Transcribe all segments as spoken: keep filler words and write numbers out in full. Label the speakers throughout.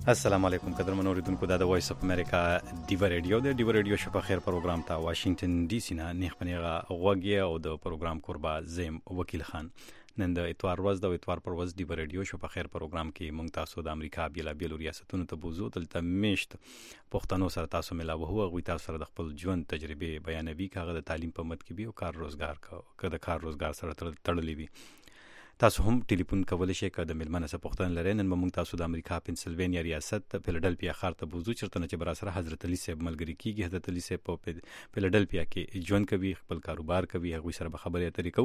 Speaker 1: السلام علیکم قدرمن اوریدونکو دا د وایس اف امریکا دیو ریډیو د دیو ریډیو شپه خیر پروګرام ته واشنگټن ډي سي نه نیخ پنیغه غوږی او د پروګرام قربا زم وکیل خان نن د اتوار ورځ د اتوار پر ورځ دیو ریډیو شپه خیر پروګرام کې مونږ تاسو د امریکا بیل بیل ریاستونو ته بوزو دلته میشت پښتنو سره تاسو ملاوه هو غوي تاسو سره د خپل ژوند تجربه بیانوي کاغه د تعلیم په مت کې به او کار روزګار کا د کار روزګار سره تړلې وي تاسو هم ټلیفون کولای شئ که د ملمنه سره پوښتنه لرئ. نن موږ تاسو د امریکا پنسلوانیا ریاست فیلډلفیا ښار ته بوزو چرته چې برا سره حضرت علي صاحب ملګری کیږي. حضرت علي صاحب په فیلډلفیا کې ژوند کوي، خپل کاروبار کوي، هغه سره به خبرې اترې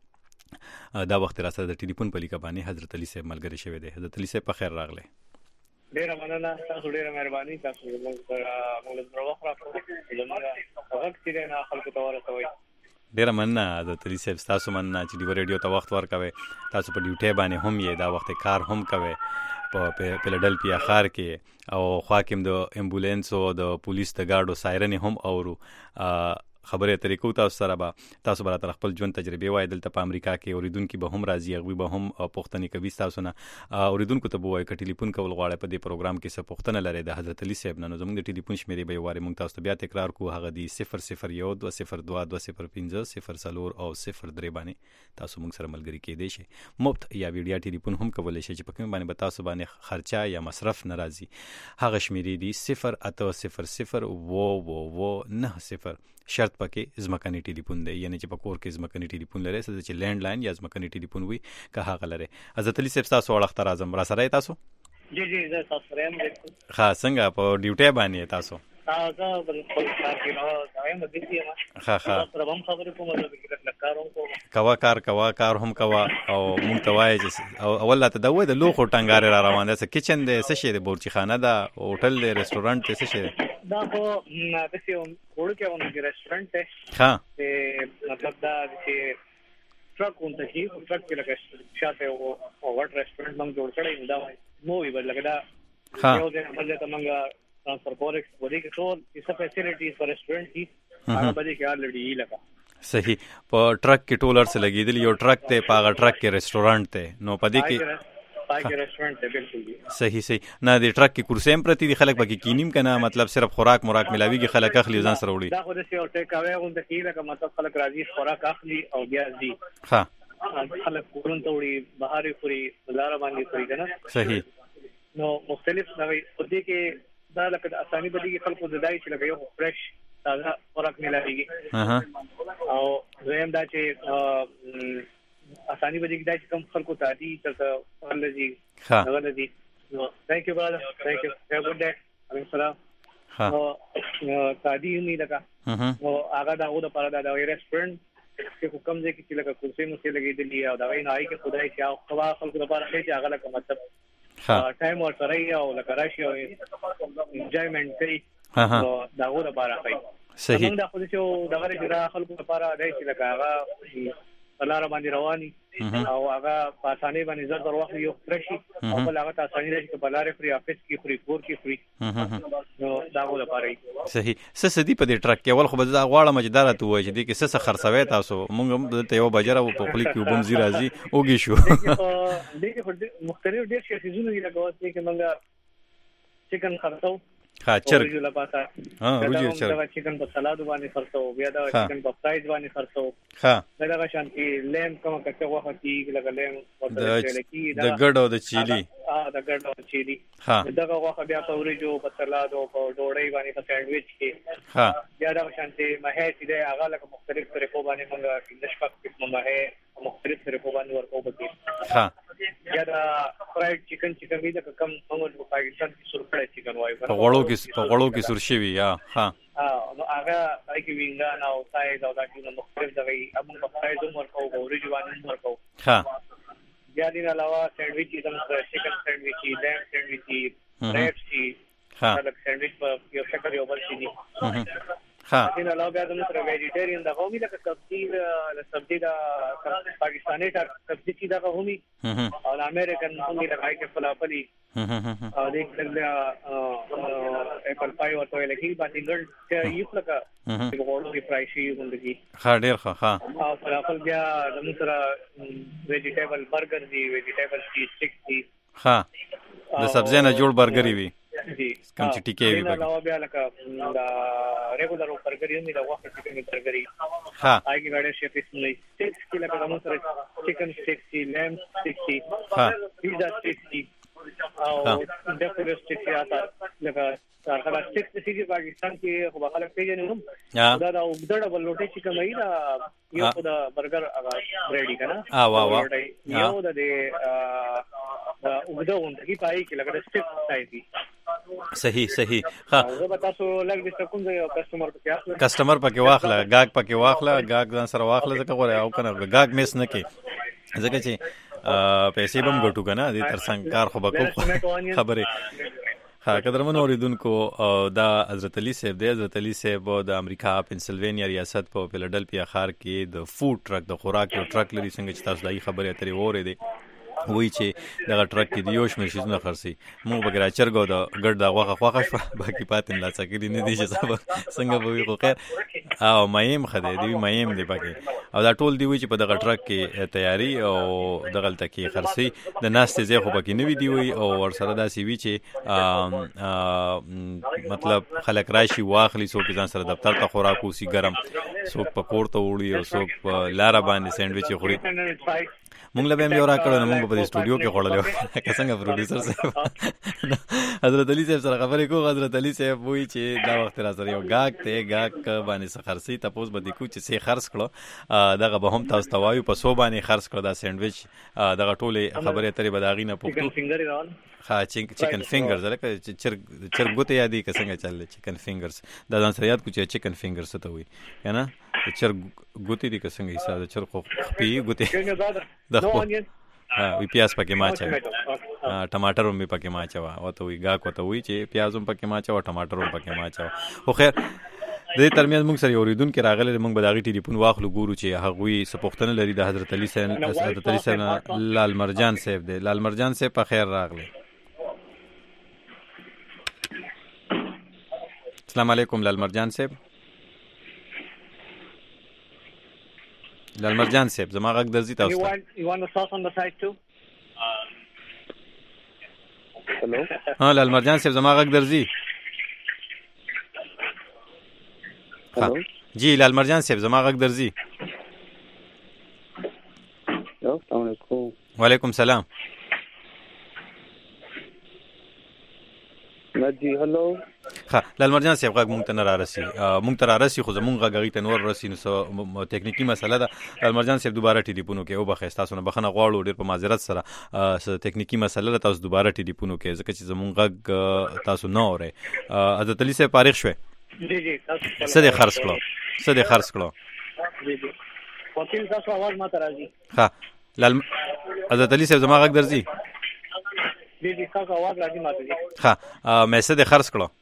Speaker 1: کوو. دا وخت را سره د ټلیفون په لیکه باندې حضرت علي صاحب ملګری شوی دی. حضرت علي صاحب په خیر راغله.
Speaker 2: ډیره مننه، تاسو ډیره مهرباني. تاسو موږ موږ درو وخت راکړو زموږ هغه کتیره نه خلکو ته ورسوي.
Speaker 1: ډیره مننه حضرت علي صاحب، تاسو مننه چې دی ریډیو ته وخت ورکوي. تاسو په ډیوټي باندې هم یې دا وخت کار هم کوي په فیلډلفیا ښار کې او خواکم د امبولانس او د پولیس د ګارډو سایرن هم اورو. خبرې طریقو تاسو سره به تاسو به تر خپل ژوند تجربه وای. دلته په امریکا کې اوریدونکو به هم راځي، هغه به هم پښتني کوي. تاسو نه اوریدونکو ته به وای ک ټلیفون کول غواړي په دې پروګرام کې څه پښتنه لري د حضرت علي صاحب نه. زموږ د ټلیفون شمیرې به واره مونږ تاسو ته بیا تکرار کوو. هغه دی صفر صفر یو دو صفر دو دو صفر پنځه صفر صفر او صفر درې باندې تاسو مونږ سره ملګری کېدئ شئ. مفت یا ویډیو ټلیفون هم کولای شئ چې په کوم باندې به تاسو باندې خرچه یا مصرف ناراضي. هغه شمیرې دی صفر اته صفر صفر و و و نه صفر. شرط پکې ځمکني ټلیفون دی، یعنی چې په کور کې ځمکني ټلیفون لري، چې لینډ لاین یا ځمکني ټلیفون وي که هغه لري. حضرت علي صاحب تاسو وړاندې راځم را سره تاسو.
Speaker 2: جی جی زه تاسو سره یم.
Speaker 1: ها څنګه په ډیوټي باندې تاسو؟
Speaker 2: تاسو بل خپل کار کې نو دایم د دې یم.
Speaker 1: ها ها
Speaker 2: سره هم خبرې کوم د فکر کارون کوم.
Speaker 1: کوا کار کوا کار هم کوا او مونږ ته وایي چې اول ته دا وای د لوخو ټنګاره را روان ده. څه کچن دی، څه شی دی، بورچی خانه ده، هوټل دی، ریسټورانټ دی، څه شی دی؟
Speaker 2: دا خو د څه وړو کې ونه کې ریسټورانټ دی.
Speaker 1: ها
Speaker 2: چې مطلب دا چې ټرک اونته کې ټرک کې لګا شاته او وټ ریسټورانټ موږ جوړ کړی دا مو وی بل لګا.
Speaker 1: ها
Speaker 2: یو ځای بل ته موږ ټرانسفر کورکس ودی کې ټول څه فیسیلیټیز فور ریسټورانټ دي هغه باندې کې الریډي لګا.
Speaker 1: صحیح. په ټرک کې ټولر سره لګیدل، یو ټرک ته پاغه ټرک کې ریسټورانټ ته نو پدې کې پاګه ریسټورانټ ته بالکل صحیح صحیح. نه د ټرک کې کرسیم پرتی دي، خلک پکې کینیم کنه، مطلب صرف خوراک مراک ملاویږي، خلک اخلي ځان سره وړي.
Speaker 2: دا خو د سی او ټیک اوی غونډه کې لکه مطلب خلک راځي خوراک اخلي او بیا ځي.
Speaker 1: ها
Speaker 2: خلک کورن ته وړي، بهاري خوري، بازار باندې خوري کنه.
Speaker 1: صحیح.
Speaker 2: نو مختلف نوې په دې کې دا لکه اساني بدی کې خلکو زدای چې لکه یو فرش تازه خوراک ملاویږي.
Speaker 1: اها
Speaker 2: او زم دا چې اساني بدی کې دا چې کم خلکو ته دي چې ولدي
Speaker 1: ها
Speaker 2: ولدي. نو ثانک یو برادر، ثانک یو، هاف ا ګډ ډے. علیکم السلام.
Speaker 1: ها
Speaker 2: او تادي می لکه او هغه دا او د پاره دا ریسټورانټ چې کوم ځای کې لکه کرسي مو سي لګېدلی او دا وای نه آی کې خدای چې او خوا خلکو لپاره چې هغه لکه مطلب ټایم او سره او لکه راشي او انجوایمنت کوي. نو دا و د بارا کوي.
Speaker 1: صحیح.
Speaker 2: دا خو چې دا غره چې خلکو لپاره دی چې لکه هغه لاره باندې رواني او هغه په اسانۍ باندې زر در وخت یو فرشي او بل هغه ته اسانۍ راشي په لارې فری افیس کې فری کور کې فری. نو دا و د بارا
Speaker 1: صحیح. س سدي په دې ټرک کې اول خو به دا غواړم چې دا راته وایي چې دې کې څه څه خرڅوي تاسو. مونږ ته یو بجره په خپل کې وبم زی راځي اوږي شو.
Speaker 2: دې کې مختلف ډیر شي چې زونه لګاوه چې موږ چکن خرڅو.
Speaker 1: ها چرګ
Speaker 2: ورجو لپاره
Speaker 1: ها ورجو چرګ
Speaker 2: دا چکن په سلاد باندې خرڅو، بیا دا چکن په فرایز باندې خرڅو.
Speaker 1: ها
Speaker 2: دا شانتي لیم کوم کته وخت کې لګا لیم
Speaker 1: د د ګډ او د چيلي.
Speaker 2: ها د ګډ او چيلي.
Speaker 1: ها
Speaker 2: دا وخت بیا په ورجو په سلاد او په ډوډۍ باندې په سانډویچ کې.
Speaker 1: ها
Speaker 2: بیا دا شانتي مه چې دا هغه لکه مختلف طریقو باندې موږ د شپږ قسمه مه مختلف طریقو باندې ورکو بکی.
Speaker 1: ها
Speaker 2: یا دا فرایډ چکن چې کوي دا کم موږ په پاکستان کې سور کړی چکن وایي
Speaker 1: په غوړو کې په غوړو کې سور شوی. یا ها
Speaker 2: ها نو هغه پای کې وینګان او سایز او دا چې مختلف دغه ابو په فرایډ عمر کو ورجو باندې عمر کو.
Speaker 1: ها
Speaker 2: بیا دین علاوه سانډویچ دم چکن سانډویچ، لیم سانډویچ، ریپس شي. ها دا سانډویچ په یو شکل یو بل شي دي.
Speaker 1: ها
Speaker 2: دین علاوه بیا د مصر ویجیټیرین دا قومي د سبزی د سبزی د پاکستاني ټاک سبزی چې دا قومي او امریکن قومي د غای کې فلافلی او د کله اپل پای ورته لګي باندې ګل چې یو لکه چې ورته دی فرای شي وندګي.
Speaker 1: ها ډیر ښه. ها
Speaker 2: او فلافل بیا د مصر ویجیټیبل برګر دی، ویجیټیبل چیز سټیک دی.
Speaker 1: ها د سبزی نه جوړ برګر وي
Speaker 2: جی
Speaker 1: کوم چې ټیکې وي
Speaker 2: دا نو بیا لکه دا ریګولر برګر یې نه دا وخت چې کوم برګر یې
Speaker 1: ها
Speaker 2: هغه غاډه شپې سملې سټیکس کې لکه موږ سره چکن سټیکس دی لیم سټیکس دی
Speaker 1: ها
Speaker 2: پیزا سټیکس دی او د پولیس سټیکس آتا لکه هغه سټیکس چې پاکستان کې خو خلک پیژنې نو دا دا وګړه بلوټي چې کومه دا یو دا برګر هغه ریډي کنه
Speaker 1: اه واه واه
Speaker 2: یو د وګړه اونځي پای کې لکه سټیکس سایز دی
Speaker 1: صحیح صحیح ها
Speaker 2: زه به تاسو لږ د سکون د کسٹمر پکې اخلم
Speaker 1: کسٹمر پکې واخله غاګ پکې واخله غاګ ځان سره واخله ځکه غوړې او کنه غاګ میس نه کې ځکه چې پیسې بم ګټو کنه دې تر څنګه کار خو بکو خبره ها قدرمن اوریدونکو دا حضرت علي صاحب دی حضرت علي صاحب د امریکا پنسلوینیا ریاست په فیلډلفیا ښار کې د فود ټرک د خوراک یو ټرک لري څنګه چې تاسو دای خبره اترې وره دي وای چې دغه ټرک کې د یو شمېر شیزونه خرڅي موږ بګرا چرګو د ګډ د غوخه خوخه شو باقي پاتې لا څکري نه دي چې صاحب څنګه به وي خو خیر او مایم خدای دی مایم دی پکې او دا ټول دی وی چې په دغه ټرک کې تیاری او دغه تکي خرڅي د ناس ته ځای خو پکې نه وی دی وی او ور سره دا سی وی چې مطلب خلک راشي واخلي څوک ځان سره دفتر ته خوراک وسی ګرم څوک په کور ته وړي او څوک لار باندې سینډویچ خوري مونږ له به یو را کړو نو مونږ په سټوډیو کې خړلې که څنګه پروډوسر صاحب حضرت علي صاحب سره خبرې کوو حضرت علي صاحب وایي چې دا وخت را سره یو غاګ ته غاګ باندې څه خرڅي تاسو به د کو چې څه خرڅ کړو دغه به هم تاسو ته وایو په سو باندې خرڅ کړو دا سینډویچ دغه ټوله خبرې اترې به داغي نه پوښتو ها چکن فینګرز لکه چرګ چرګوته یادې که څنګه چل چکن فینګرز دا ځان سره یاد کو چې چکن فینګرز ته وایي کنه چرګ ګوتې دي که څنګه حساب د چرګ خپې ګوتې د خو ها وی پیاز پکې ماچا ټماټر هم پکې ماچا او ته وی غاک وته وی چې پیاز هم پکې ماچا او ټماټر هم پکې ماچا خو خیر د دې ترمنځ موږ سره اوریدون کې راغله موږ به داغي ټلیفون واخلو ګورو چې هغه وی سپوختنه لري د حضرت علي صاحب حضرت علي صاحب لال مرجان صاحب دی لال مرجان صاحب په خیر راغله السلام علیکم لال مرجان صاحب لال مرجان صاحب زما غږ درځي تاسو ته
Speaker 2: you want the sauce on the side too hello
Speaker 1: ها لال مرجان صاحب زما غږ درځي
Speaker 2: hello
Speaker 1: جی لال مرجان صاحب زما غږ درځي
Speaker 2: السلام علیکم
Speaker 1: وعلیکم السلام
Speaker 2: جی هلو
Speaker 1: ها لال مرجان صاحب غږ مونږ ته نه را رسي مونږ ته را رسي خو زمونږ غږ ته نور رسي نو ټیکنیکی مسله ده لال مرجان صاحب دوباره ټلیفون کې او بخښ تاسو نه بخنه غواړو ډیر په معذرت سره ټیکنیکی مسله ده تاسو دوباره ټلیفون کې ځکه چې زمونږ غږ تاسو نه اورئ حضرت علي صاحب فارغ شوه
Speaker 2: جی جی
Speaker 1: څه دې خرڅ کړو څه دې خرڅ کړو
Speaker 2: جی جی وکیل تاسو आवाज ما ته راځي
Speaker 1: ها لال حضرت علي صاحب زما غږ درځي
Speaker 2: جی جی تاسو आवाज راځي ما ته
Speaker 1: ها مې څه دې خرڅ کړو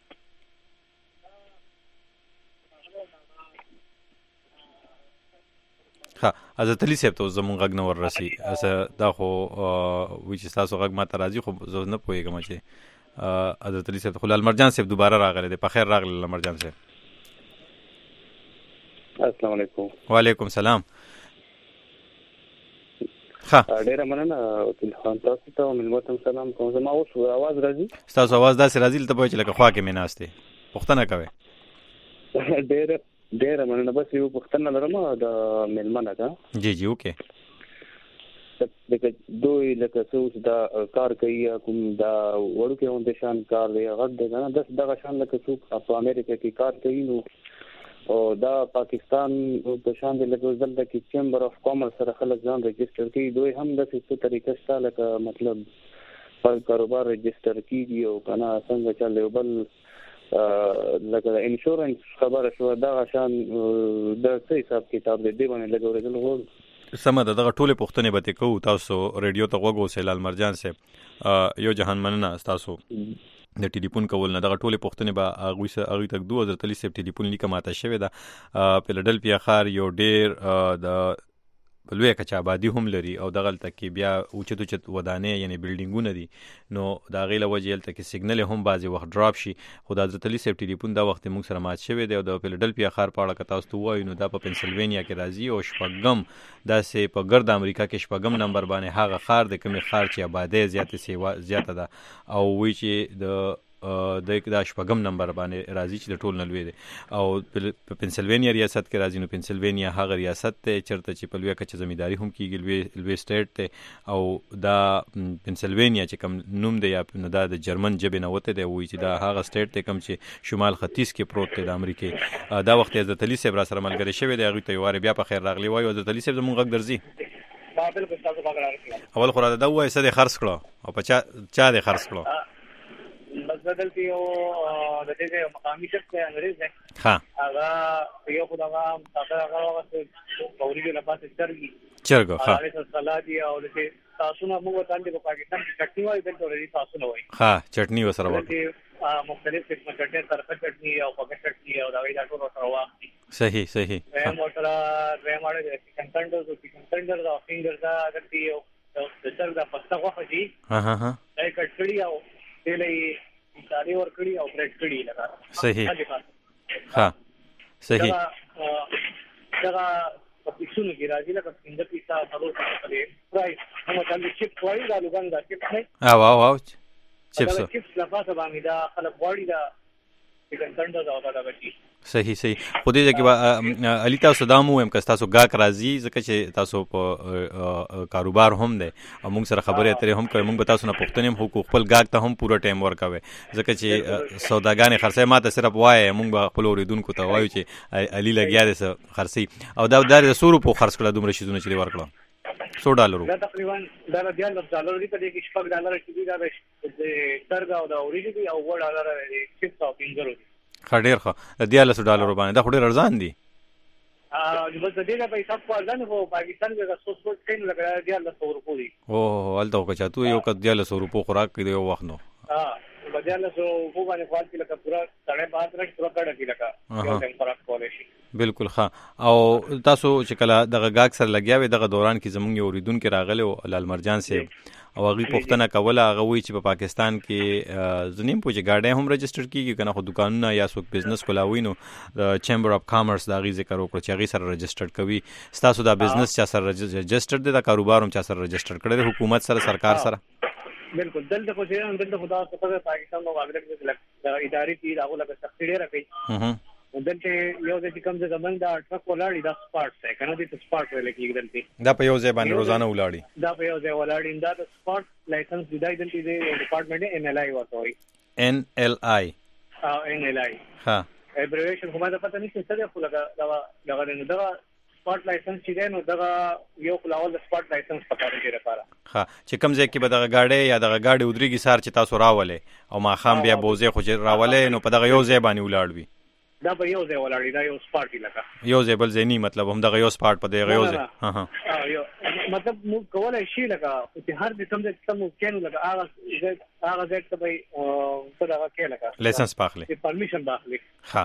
Speaker 1: ها حضرت علي صاحب ته زمونږ غږ نه ور رسي دا خو وی چې تاسو غږ ما ته راځي خو زه نه پوهېږم چې حضرت علي صاحب خو لال مرجان صاحب دوباره راغلی دی په خیر راغلی لال مرجان صاحب
Speaker 2: السلام علیکم
Speaker 1: وعلیکم السلام ها
Speaker 2: ډیره مننه وکیل خان تاسو ته ملمتم سلام کوم زما اوس आवाज راځي
Speaker 1: تاسو आवाज داسې راځي ته به چې لکه خوا کې مې ناشته پښتنه کوي
Speaker 2: ډیره ډیره مننه بس یو پښتنه لرم د ملمنه کا
Speaker 1: جی جی اوکې
Speaker 2: لکه دوی لکه څه دا کار کوي کوم دا وړو کې اون د شان کار دی غږ دی نه داس دغه شان لکه څوک په امریکا کې کار کوي نو او دا پاکستان په شان دی لکه دلته کې چیمبر اف کامرس سره خلک ځان ريجستره کوي دوی هم د څه طریقې سره لکه مطلب پر کاروبار ريجستره کیږي او کنه څنګه چلې بل لکه انشورنس خبره شو دا شان د څه حساب کتاب دی باندې لګورېدل هو
Speaker 1: سمه ده دغه ټوله پښتنې به کوو تاسو ریډیو ته وګو سیلال مرجان صاحب یو جهان مننه تاسو د ټلیفون کول نه دغه ټوله پښتنې به هغه سره هغه تک دوه هزار صاحب ټلیفون لیکه ماته شوی دا فیلډلفیا ښار یو ډیر د په لوی کچا آبادي هم لري او دغلته کې بیا اوچت اوچت ودانې یعنی بلډینګونه دي نو دا غیله وجه هلته کې سیګنل هم بعضې وخت ډراپ شي. خو د حضرت علي صاحب ټلیفون دا وخت موږ سره مات شوی دی او د فیلډلفیا ښار په اړه که تاسو ته ووایو نو دا په پنسلوینیا کې راځي او شپږم داسې په ګرد امریکا کې شپږم نمبر باندې هغه ښار دی کومې ښار چې آبادۍ زیاتې زیاته ده او وایي چې د د دا شپږم نمبر باندې راځي چې د ټول نه لوی دی او په پنسلوینیا ریاست کې راځي. نو پنسلوینیا هغه ریاست دی چېرته چې په لویه کچه زمینداري هم کېږي لوی لوی سټیټ دی او دا پنسلوینیا چې کوم نوم دی یا نو دا د جرمن ژبې نه وتی دی وایي چې دا هغه سټیټ دی کوم چې شمال ختیځ کې پروت دی د امریکې. دا وخت حضرت علي صاحب را سره ملګری شوی دی هغوی ته یو وارې بیا په خیر راغلی وایو. حضرت علي صاحب زموږ غږ درځي؟ اول خو راته دا ووایه څه دې خرڅ کړه او په چا چا دې خرڅ کړه؟
Speaker 2: بس بدل کې یو د دې مقامي شخص دی انګریز دی
Speaker 1: ها
Speaker 2: هغه یو خدای هغه هغه هغه پوري له پاسه چرګي
Speaker 1: چرګ ها
Speaker 2: هغه سلادي او د تاسو نه موږ ته د پاکستان کې چټنی وایي دلته ورې تاسو نه وایي
Speaker 1: ها چټنی وسره وایي
Speaker 2: مختلف قسمه چټنی ترخه چټنی او پکه چټنی او دا وی دا ټول سره واخلي.
Speaker 1: صحیح صحیح
Speaker 2: هم موټر ریم اړه د چکن تندر او چکن تندر او فینګر دا د دې د چرګ د پسته غوښه دي
Speaker 1: ها ها ها
Speaker 2: دا کټړی او دلې ساري ور کړی او برېډ کړی لگا.
Speaker 1: صحیح ها صحیح
Speaker 2: دا په پښونو کې راځي لکه څنګه پیسا ضرور کړی پرایس هم څنګه چیپ وایي دا لوګان دا چیپ نه
Speaker 1: او او او چیپس
Speaker 2: چیپس لا پاسه باندې دا خلک وایي دا چکن تندر دا دا غشي.
Speaker 1: صحیح صحیح خو دې ځکه علي تاسو دا مو هم که تاسو ګاک راځي ځکه چې تاسو په کاروبار هم دی او موږ سره خبرې اترې هم کوي موږ به تاسو نه پوښتنې هم خو خپل ګاک ته هم پوره ټایم ورکوي ځکه چې سوداګانې خرڅوي ما ته صرف وایي موږ به خپلو اورېدونکو ته وایو چې علي لګیا دی څه خرڅوي او دا دا د څو روپو خرڅ کړه دومره شیزونه چې دې ورکړه څو ډالرو
Speaker 2: دا تقریبا دا د دیارلس ډالرو دي په دې کې شپږ ډالر چې دي دا د چرګ او د وریجې دي او اووه ډالره د چپس او پنځه دي.
Speaker 1: ښه ډېر ښه د دیارلس ډالرو باندې دا خو ډېر ارزان دي.
Speaker 2: بس د دې نه پیسې په ارزان خو پاکستان کې د څو څو کین لګا دیارلس سو روپو دي.
Speaker 1: اوه هلته خو که چاته یو که دیارلس سو روپو خوراک کوي یو وخت نو
Speaker 2: ها په دیارلس سو روپو باندې خوراک کې لکه پورا ساڑھے پانچ رنګ پورا کډه کې لکه یو ټیم خوراک کولی شي. بالکل
Speaker 1: ښه او تاسو چې کله دغه ګاګ سره لګیا وئ دغه دوران کې زموږ یو اورېدونکی راغلی و لال مرجان صاحب او هغوی پوښتنه کوله هغه وایي چې په پاکستان کې زه نیم پوه چې ګاډۍ هم رجسټر کېږي که نه خو دوکانونه یا څوک بزنس کولاوي نو د چیمبر اف کامرس د هغې ذکر وکړو چې هغې سره رجسټر کوي. ستاسو دا بزنس چا سره رجسټر دی دا کاروبار هم چا سره رجسټر کړی دی حکومت سره سرکار سره؟
Speaker 2: بالکل دلته خو چې دلته خدا څخه پاکستان نو اګر د ادارې کې راغله به سختي ډېره کوي دلته یو د کوم ځای زمنګ دا ټرک ولاړی دا سپارټ دی کنه دې سپارټ ویل کېږي دلته
Speaker 1: دا په یو ځای باندې روزانه ولاړی
Speaker 2: دا په یو ځای ولاړی دا د سپارټ لایسنس دی دلته دی ډپارټمنټ ان ال آی ورته وایي
Speaker 1: ان ال آی
Speaker 2: ها ان ال آی
Speaker 1: ها
Speaker 2: ایبریویشن کومه ده پته نشته څه دی خو لګا دا دغه نه دا سپارټ لایسنس چې دی نو دا یو خلاول د سپارټ لایسنس پکاره دی لپاره
Speaker 1: ها چې کوم ځای کې به دغه گاډي یا دغه گاډي ودرېږي سار چې تاسو راولې او ماښام بیا بوزې خو چې راولې نو په دغه یو ځای باندې ولاړ وي
Speaker 2: دا په یو ځای ولاړی دا یو سپارټ لکه
Speaker 1: یو ځای بل ځای نه مطلب هم دغه یو سپارټ په دغه یو ځای ها
Speaker 2: ها یو مطلب مو کولای شي لکه چې هر دې کوم ځای ته مو کېنو لکه هغه هغه ځای ته به څه دغه کې لکه
Speaker 1: لایسنس باخلي
Speaker 2: پرمیشن باخلي.
Speaker 1: ها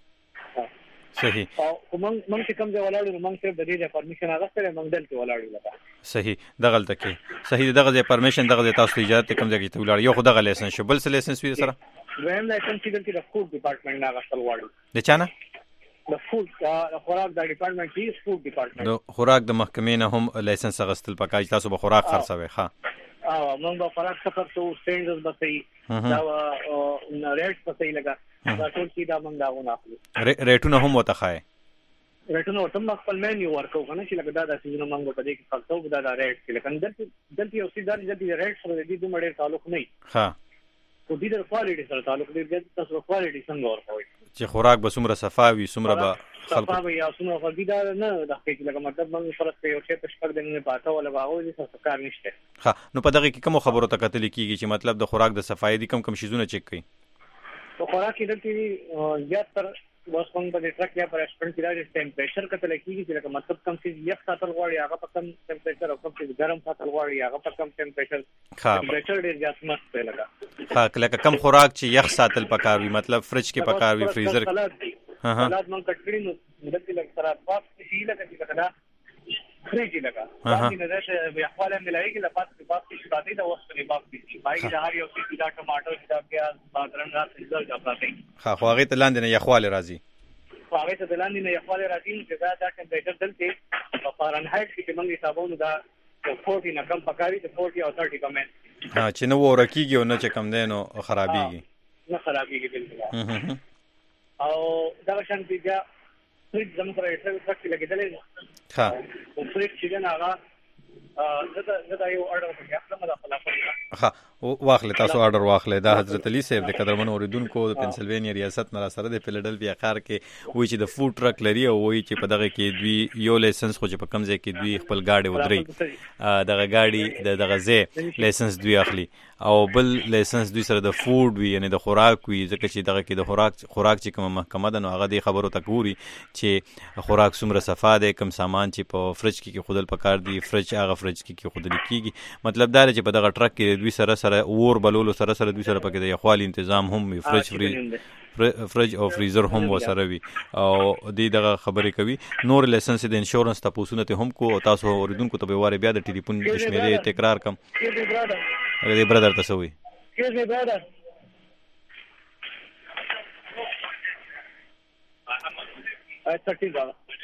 Speaker 1: صحیح
Speaker 2: او کوم موږ چې کوم ځای ولاړو نو موږ صرف د دې پرمیشن هغه سره موږ دلته ولاړو لکه
Speaker 1: صحیح دغه تل کې صحیح دغه ځای پرمیشن دغه ځای تاسو اجازه کوم ځای کې ته ولاړ یو خو دغه لایسنس شو بل څه لایسنس وي سره
Speaker 2: دویم لایسنس چې دلته د فود ډپارټمنټ نه غوښتل غواړي
Speaker 1: د چا نه
Speaker 2: د فود د خوراک د ډپارټمنټ کې فود ډپارټمنټ
Speaker 1: د خوراک د محکمې نه هم لایسنس اغوستل پکای تاسو به خوراک خرڅوي ښه
Speaker 2: او موږ به خوراک څخه څو سټینډز به صحیح دا ریټ په صحیح لګا دا ټول چې دا موږ دا ونه اخلو
Speaker 1: ریټونه هم وته خای
Speaker 2: ریټونه ورته خپل مینیو ورکو کنه چې لکه دا د سیزن موږ په دې کې خرڅو دا د ریټ کې لکه دلته دلته یو سیدار دلته ریټ سره د دې دومره تعلق نه
Speaker 1: ښه
Speaker 2: خو دې د کوالټي سره تعلق دی د تاسو کوالټي څنګه ورکوي
Speaker 1: چې خوراک به څومره صفاوي څومره به
Speaker 2: خلکو صفاوي یا څومره خو دې دا نه د حقیقت لکه مطلب موږ فرض کوي چې په شپږ دنه پاته ولا باغو دې څه کار نشته.
Speaker 1: ها نو په دغه کې کوم خبرو ته کتل کیږي چې مطلب د خوراک د صفایي دي کم کم شیزونه چک کوي
Speaker 2: تو خوراک کې دلته زیات تر بس کوم په ټرک یا پر اسپن کې راځي ټمپریچر کتل کیږي چې لکه مطلب کم څه یخ ساتل غواړي هغه په کم ټمپریچر او کم څه ګرم ساتل غواړي هغه په کم ټمپریچر ټمپریچر ډیر زیات مست دی لګا
Speaker 1: ها لکه کم خوراک چې یخ ساتل پکار وي مطلب فرج کې پکار وي فریزر
Speaker 2: ها ها سلاد مونږ کټ کړی نو دلته لکه سره پاس شي لکه چې کله خريجي لك باقي نه بيحواله ملایي له پات باقي شتاتي دا وسني باقي باقي دا هر یو څه دا ټماټر دا پیاز بادرنګ راځي دا پاتې
Speaker 1: ها خو هغه ته لاندې نه یخواله راځي
Speaker 2: هغه ته لاندې نه یخواله راځي چې دا دا ټمپریچر دلته په فارنهایت کې موږ حسابونو دا چالیس نه کم پکاري ته چالیس او تیس کم
Speaker 1: ها چې نو ورکیږي او نه چې کم دینو خرابېږي
Speaker 2: نه خرابېږي بالکل او دا شان بیا فریج زموږ سره یې څه لګیدلې
Speaker 1: ها
Speaker 2: فریج چې نه هغه زه زه یو اورډر کوم خپل مده خلاص
Speaker 1: ها واخلې تاسو اورډر واخلې دا حضرت علي صاحب د قدرمن اوریدونکو د پنسلوانیا ریاست نه سره د فیلډلفیا ښار کې وایي چې د فود ټرک لري او وایي چې په دغه کې دوی یو لایسنس خو چې په کم ځای کې دوی خپل گاډي ودرې دغه گاډي د دغه ځای لایسنس دوی اخلي او بل لایسنس دوی سره د فود وي یعنی د خوراک وي ځکه چې دغه کې د خوراک خوراک چې کومه محکمه ده نو هغه د خبرو ته ګوري چې خوراک څومره صفا ده کوم سامان چې په فرج کې خودل پکار دی فرج هغه فرج کې خودل کیږي مطلب دا چې په دغه ټرک کې دوی سره سره اور بلولو سره سره دوی سره پکې د یخوالي تنظیم هم وي فرج فری فرج او فریزر هم وسره وي او دې دغه خبرې کوي نور لایسنس د انشورنس تاسو نه هم کو تاسو اوریدونکو ته به واره بیا د ټلیفون د شمیرې تکرار کم دې برادر تاسو وي
Speaker 2: Excuse me, brother. Uh, thirty dollars.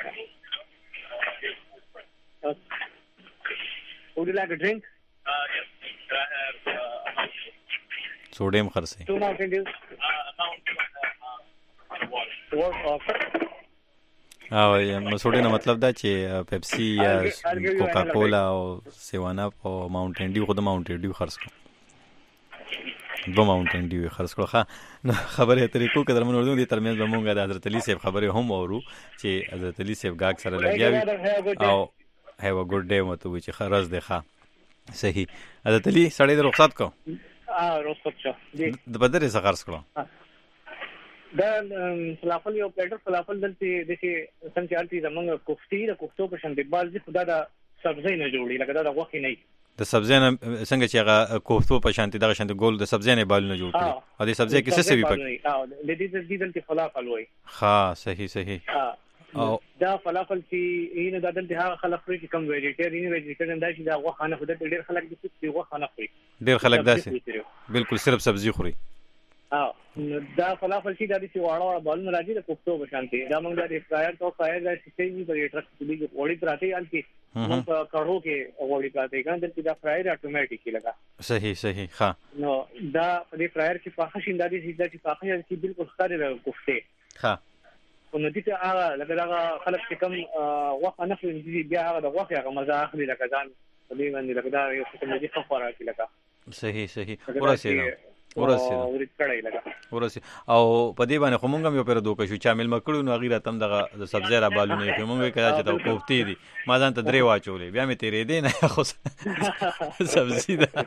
Speaker 2: Uh, would you like a drink? Uh, yes. Uh,
Speaker 1: Sodium خرسي.
Speaker 2: Two Mountain Dews. Uh, Mountain water.
Speaker 1: او مسوډي نه مطلب دا چې پیپسي یا کوکا کولا او سیوان اپ او ماونټین ډیو خو د ماونټین ډیو خرڅ کړو دو ماونټین ډیو خرڅ کړو ښه نو خبرې طریقو کې درمن ورته دي ترمنځ به مونږه د حضرت علي صاحب خبرې هم اورو چې حضرت علي صاحب گاګ سره لګیاوي او هاو ا ګډ ډے مته وي چې خرز دی ښه صحیح حضرت علي سړی د رخصت کو
Speaker 2: اه رخصت شو
Speaker 1: د بدر یې خرڅ کړو
Speaker 2: دا فلافل یو پلیټر فلافل دلته د چې څنګه چالتي زمونږ کوفتي د کوفتو په شان دی باز خدا د سبزی نه جوړي لکه دا د غوښې نه
Speaker 1: د سبزی نه څنګه چې هغه کوفتو په شان دي دغه شان د ګول د سبزی نه بال نه جوړ کړي او د سبزی کې څه څه وي پک
Speaker 2: اه د دې د دې فلافل وای
Speaker 1: ها صحیح صحیح
Speaker 2: او دا فلافل چې اینه د دلته هغه خلک خوري چې کوم ویجیټیرین ویجیټیرین دا چې دا غوښه نه خدای ډېر خلک دي چې غوښه نه خوري
Speaker 1: ډېر خلک داسې بالکل صرف سبزی خوري
Speaker 2: اه دا فلافل چې د دې واړه واړه بالونه راځي د کوفتو په شان دي دا موږ د فرایر تو فرایر د سیستم په ټرک کې دی وړي پراته یال کې موږ په کړهو کې وړي پراته کنه د دا فرایر اتوماتیک لګا
Speaker 1: صحیح صحیح ها
Speaker 2: نو دا د فرایر چې په خښین د دې چې په خښین کې بالکل ښکاري د کوفته
Speaker 1: ها
Speaker 2: نو دې ته هغه لګا خلک چې کوم وخت نه خوري بیا هغه د وخت هغه مزه اخلي لکه ځان په دې باندې لګا دا یو څه دې څه خوراک لګا
Speaker 1: صحیح صحیح ورسېده ورسېده ورسې او په دې باندې خو مونږ هم یو پیر دوه شو چا مل مکړو نو غیره تم دغه د سبزی را بالونه کې مونږ کړه چې دا کوفتي دي ما ځان ته درې واچولې بیا مې تیرې دي نه خو سبزی ده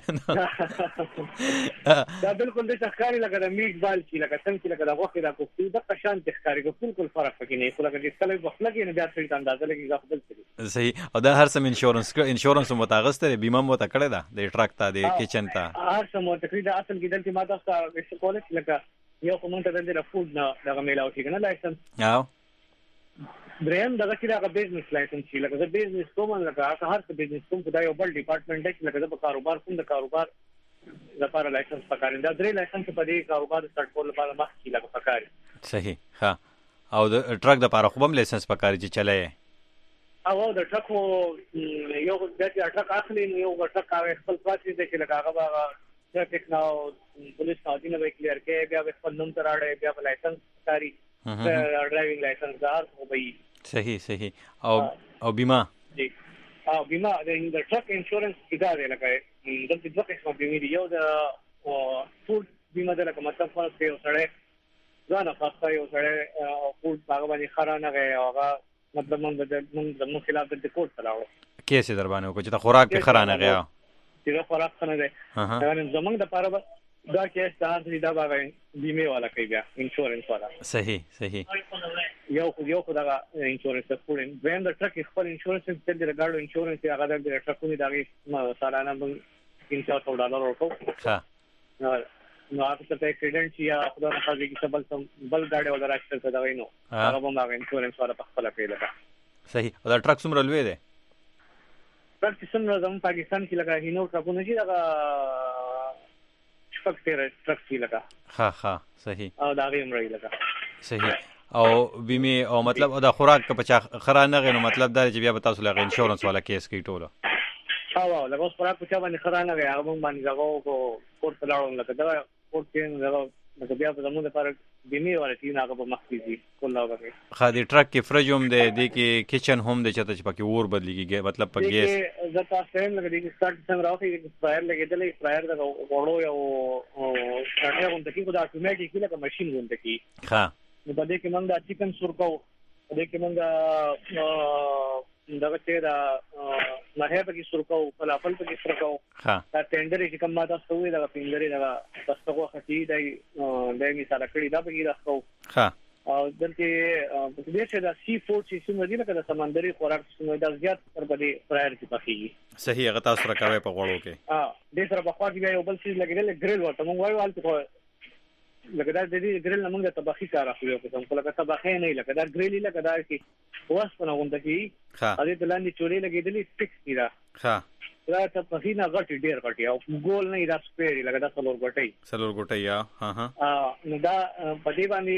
Speaker 2: دا بالکل د ښکاری لکه د میټ بال چې لکه څنګه لکه د غوښې د کوفتي د قشان ښکاری کو بالکل فرق پکې نه خو لکه د کله وخت لګي نه بیا څه اندازه لګي دا خپل څه
Speaker 1: صحیح او دا هر سم انشورنس انشورنس متغسته بیمه مو ته کړه دا د ټرک ته د کچن ته
Speaker 2: هر سم تقریبا اصل کې دلته ما تاسو ته کولای لکه یو کومه ته د فود نه دغه میلاو شي کنه لایسنس
Speaker 1: او
Speaker 2: دریم دغه چې دغه بزنس لایسنس شي لکه د بزنس کوم لکه هر څه بزنس کوم خدای یو بل ډپارټمنټ دی لکه د کاروبار کوم د کاروبار لپاره لایسنس پکاري دا درې لایسنس په دې کاروبار سټارټ کول لپاره مخکې لکه پکاري
Speaker 1: صحیح ها او د ټرک د لپاره خو هم لایسنس پکاري چې چلای
Speaker 2: او د ټرک یو د ټرک اخلي یو ټرک هغه خپل پاتې دی چې لکه هغه ټریفک نو پولیس ناظرین به کلیر کې بیا به خپل نوم تراړي بیا به لایسنس کاری ډرایوینګ لایسنس دار او به
Speaker 1: صحیح صحیح او او بیمه
Speaker 2: جی او بیمه د ټرک انشورنس اداره لکه د دې دوه قسمه بیمه دی یو د فود بیمه ده لکه مطلب فرض کړئ یو سړی ځان خاصه یو سړی فود هغه باندې خرانه غي هغه مطلب موږ د موږ خلاف د کوټ تلاړو
Speaker 1: کیسه در باندې کو چې د خوراک په خرانه غیا
Speaker 2: چې خوراک څنګه ده دا زمونږ د پاره دا کیس دا چې دا باندې بیمه والا کوي بیا انشورنس والا
Speaker 1: صحیح صحیح
Speaker 2: یو یو خو دا انشورنس د فورن وین د ټرک خپل انشورنس ته د ګاډو انشورنس هغه د ټرکونو دغه سالانه تین سو ډالر ورکو
Speaker 1: ها
Speaker 2: نو نو هغه ته کریډنټ یا خدای نه خاصه کې بل بل ګاډي ولا راځي ته دا وینو هغه به ما انشورنس والا په خپل پیدا
Speaker 1: صحیح. او دا ټرک څومره لوی دی؟
Speaker 2: ټرک چې څومره زموږ پاکستان کې لکه هینو ټرکونه چې دغه شپږ تیره ټرک چې لکه
Speaker 1: ها ها صحیح.
Speaker 2: او د هغې عمره لکه
Speaker 1: صحیح. او بیمې او مطلب او دا خوراک که په چا خرا نه غی نو مطلب دا چې بیا به تاسو له هغه انشورنس والا کیس کوي ټوله؟
Speaker 2: ها وا لکه اوس خوراک په چا باندې خرا نه غی هغه موږ باندې دغه کورټ ته لاړو لکه دغه کورټ کې دغه لکه بیا په زموږ لپاره بیمې والا چې هغه به مخکې ځي کله وکړي.
Speaker 1: ښه د ټرک کې فرج هم دی دی کې کچن هم دی چېرته چې پکې اور بدلېږي مطلب په ګیس
Speaker 2: زه تاسو ته لکه دې سټارټ څنګه راوخی فرایر لګېدلی فرایر د غوړو یو سټارټر غونډه کې خو د اټومیټیک لکه ماشین غونډه کې
Speaker 1: ښه
Speaker 2: نو په دې کې موږ د چکن سرکو په دې کې موږ دغه چې دا ماهی پکې سرکو فلافل پکې سرکو
Speaker 1: ښه
Speaker 2: دا ټینډر چې کوم ماته سوې دا پینګری دا تاسو خو ختی دی د مثال کړي دا پکې راځو
Speaker 1: ښه
Speaker 2: او دلته په دې چې دا سی فود چې څومره دي لکه د سمندري خوراک څومره دا زیات تر باندې پرایر کې پخېږي.
Speaker 1: صحیح. هغه تاسو سره کوي په غوړو کې؟
Speaker 2: ها دې سره په خوا کې یو بل څه لګیدل ګریل ورته موږ وایو حالت خو لکه دا د دې ګریل نه موږ ته تبخی کار اخلو کوم خو لکه تبخی نه لکه دا ګریل لکه دا کې واس په غونډه کې
Speaker 1: ها
Speaker 2: هغه د لاندې چوري لګیدلې فکس دي را
Speaker 1: ها
Speaker 2: دا تبخی نه غټ ډیر غټي او ګول نه دا سپېری لکه دا څلور غټي
Speaker 1: څلور غټي یا ها ها
Speaker 2: نو دا په دې باندې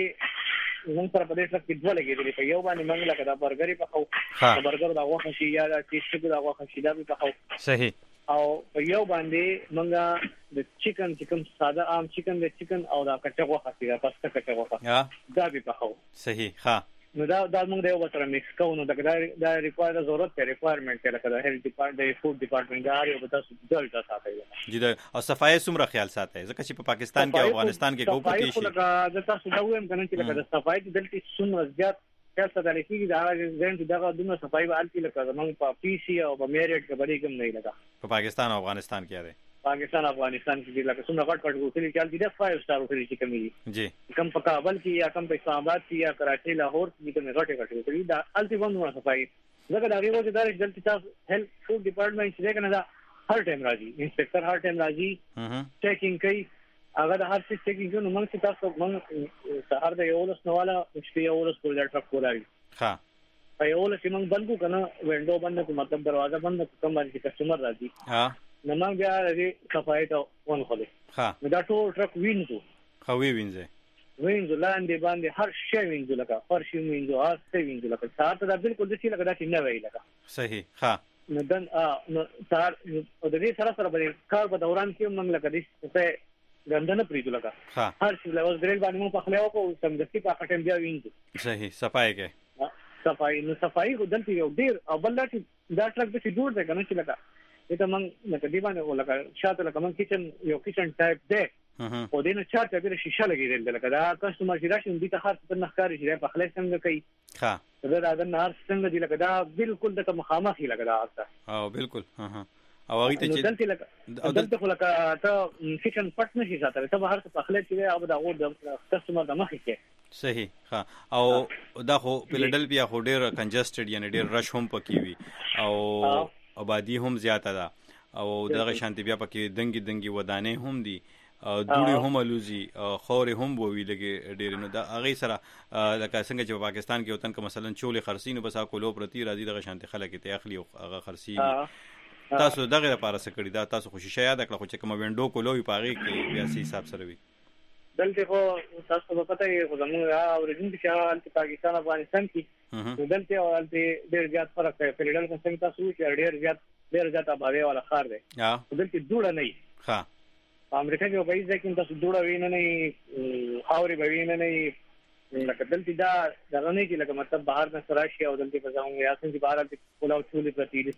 Speaker 2: موږ سره په دې څه کې دوه لګیدلې په یو باندې موږ لکه دا برګری په خو برګر دا غوښه شي یا دا چیز دا غوښه شي دا په خو
Speaker 1: صحیح.
Speaker 2: او په یو باندې موږ د چکن چکن ساده عام چکن د چکن او دا کچه غوښه شي دا پسته کچه غوښه دا به په خو
Speaker 1: صحیح. ها
Speaker 2: نو دا دا موږ د یو سره میکس کوو نو دا دا ریکوایر ضرورت ته ریکوایرمنټ ته لکه د هیلث ډپارټمنټ د فود ډپارټمنټ دا یو تاسو دلته ساتي
Speaker 1: جی دا او صفای څومره خیال ساتي ځکه چې په پاکستان کې او افغانستان کې کوم پکې شي
Speaker 2: لکه د تاسو دا وایم کنه چې لکه د صفای دلته څومره زیات خیال ساتل کېږي دا ځین چې دا دونه صفای به التی لکه موږ په پی سی او په میریټ کې بلې کوم نه لګا
Speaker 1: په پاکستان او افغانستان کې دی
Speaker 2: پاکستان افغانستان کې لکه څومره غټ غټ هوټل کې التی د فایو سٹار هوټل چې کمی
Speaker 1: جی
Speaker 2: کم په کابل کې یا کم په اسلام آباد کې یا کراچي لاهور کې کوم غټ غټ هوټل دا التی باندې صفای زګر دا غوړي چې دا دلته تاسو هیلث فود ډپارټمنټ چې کنه دا هر ټایم راځي انسپکټر هر ټایم راځي چیکینګ کوي هغه د هر څه چیکینګ نو موږ تاسو موږ سهار د یو لس نواله شپې یو لس کول ټرک کولای
Speaker 1: ها
Speaker 2: په یو لس موږ بندو کنه وینډو بند کو مطلب دروازه بند کوم باندې کسٹمر راځي
Speaker 1: ها
Speaker 2: نو موږ بیا دې صفای ته ون خلې
Speaker 1: ها
Speaker 2: نو دا ټول ټرک وینځو
Speaker 1: خو وی وینځه
Speaker 2: وینځو لاندې باندې هر شی وینځو لکه فرش وینځو هر څه وینځو لکه ساعت دا بالکل د شي لکه دا چې نه وی لکه
Speaker 1: صحیح. ها
Speaker 2: نو دن نو سار د دې سره سره باندې کار په دوران کې موږ لکه دې څه ګندنه پریږو لکه هر څه له وزګریل باندې موږ په خلیو کو سمګستی په اټم بیا وینځو.
Speaker 1: صحیح. صفای کې
Speaker 2: صفای نو صفای خو دلته یو ډیر او بل دا ټرک د څه جوړ دی کنه چې لکه ته موږ لکه دی باندې ولکه شاته لکه موږ کچن یو کچن ټایپ دی او دینه چارته به شیشه لګیدل لکه دا کسٹمر چې راشي دې ته خاص په نخکاری چې په خلک څنګه کوي
Speaker 1: ها
Speaker 2: دا دا نار څنګه دی لکه دا بالکل د مخامخ لکه دا اصله
Speaker 1: او بالکل ها ها او هغه ته چې
Speaker 2: دلته لکه دلته خو لکه ته کچن پټ نشي ساتل ته هر څه په خلک کې او دا غوډ کسٹمر د مخې کې
Speaker 1: صحیح. ها او دا خو فیلډلفیا خو ډیر کنجسټډ یعنی ډیر رش هم پکې وي او آبادی هم زیاته ده او دغه شانتي بیا پکې دنګي دنګي ودانې هم دي او دوړي هم الوزي خوري هم بووي لګي ډیر نو دا هغه سره لکه څنګه چې په پاکستان کې وطن کا مثلا چولې خرسینو بس اکو لو پرتی راځي دغه شانتي خلک ته اخلي او هغه خرسي تاسو دغه لپاره څه کړی دا تاسو خوشی شیا د کړه خو چې کوم وینډو کولوي پاغي کې بیا سي حساب سره وي
Speaker 2: دلته خو تاسو په پته یې خو زموږ اورېدل چې حالت پاکستان افغانستان کې دلته او دلته ډېر زیات فرق دی فیلډل کې څنګه تاسو چې ډېر زیات ډېر زیات آبادی والا ښار دی دلته دوړه نه
Speaker 1: ها
Speaker 2: امریکا کې وایي چې تاسو دوړه وینئ نه خاورې به وینئ نه لکه دلته دا دغه نه کې لکه مطلب بهر نه راشي او دلته په ځاون یا څنګه بهر دلته کولاو چولې پرتی دي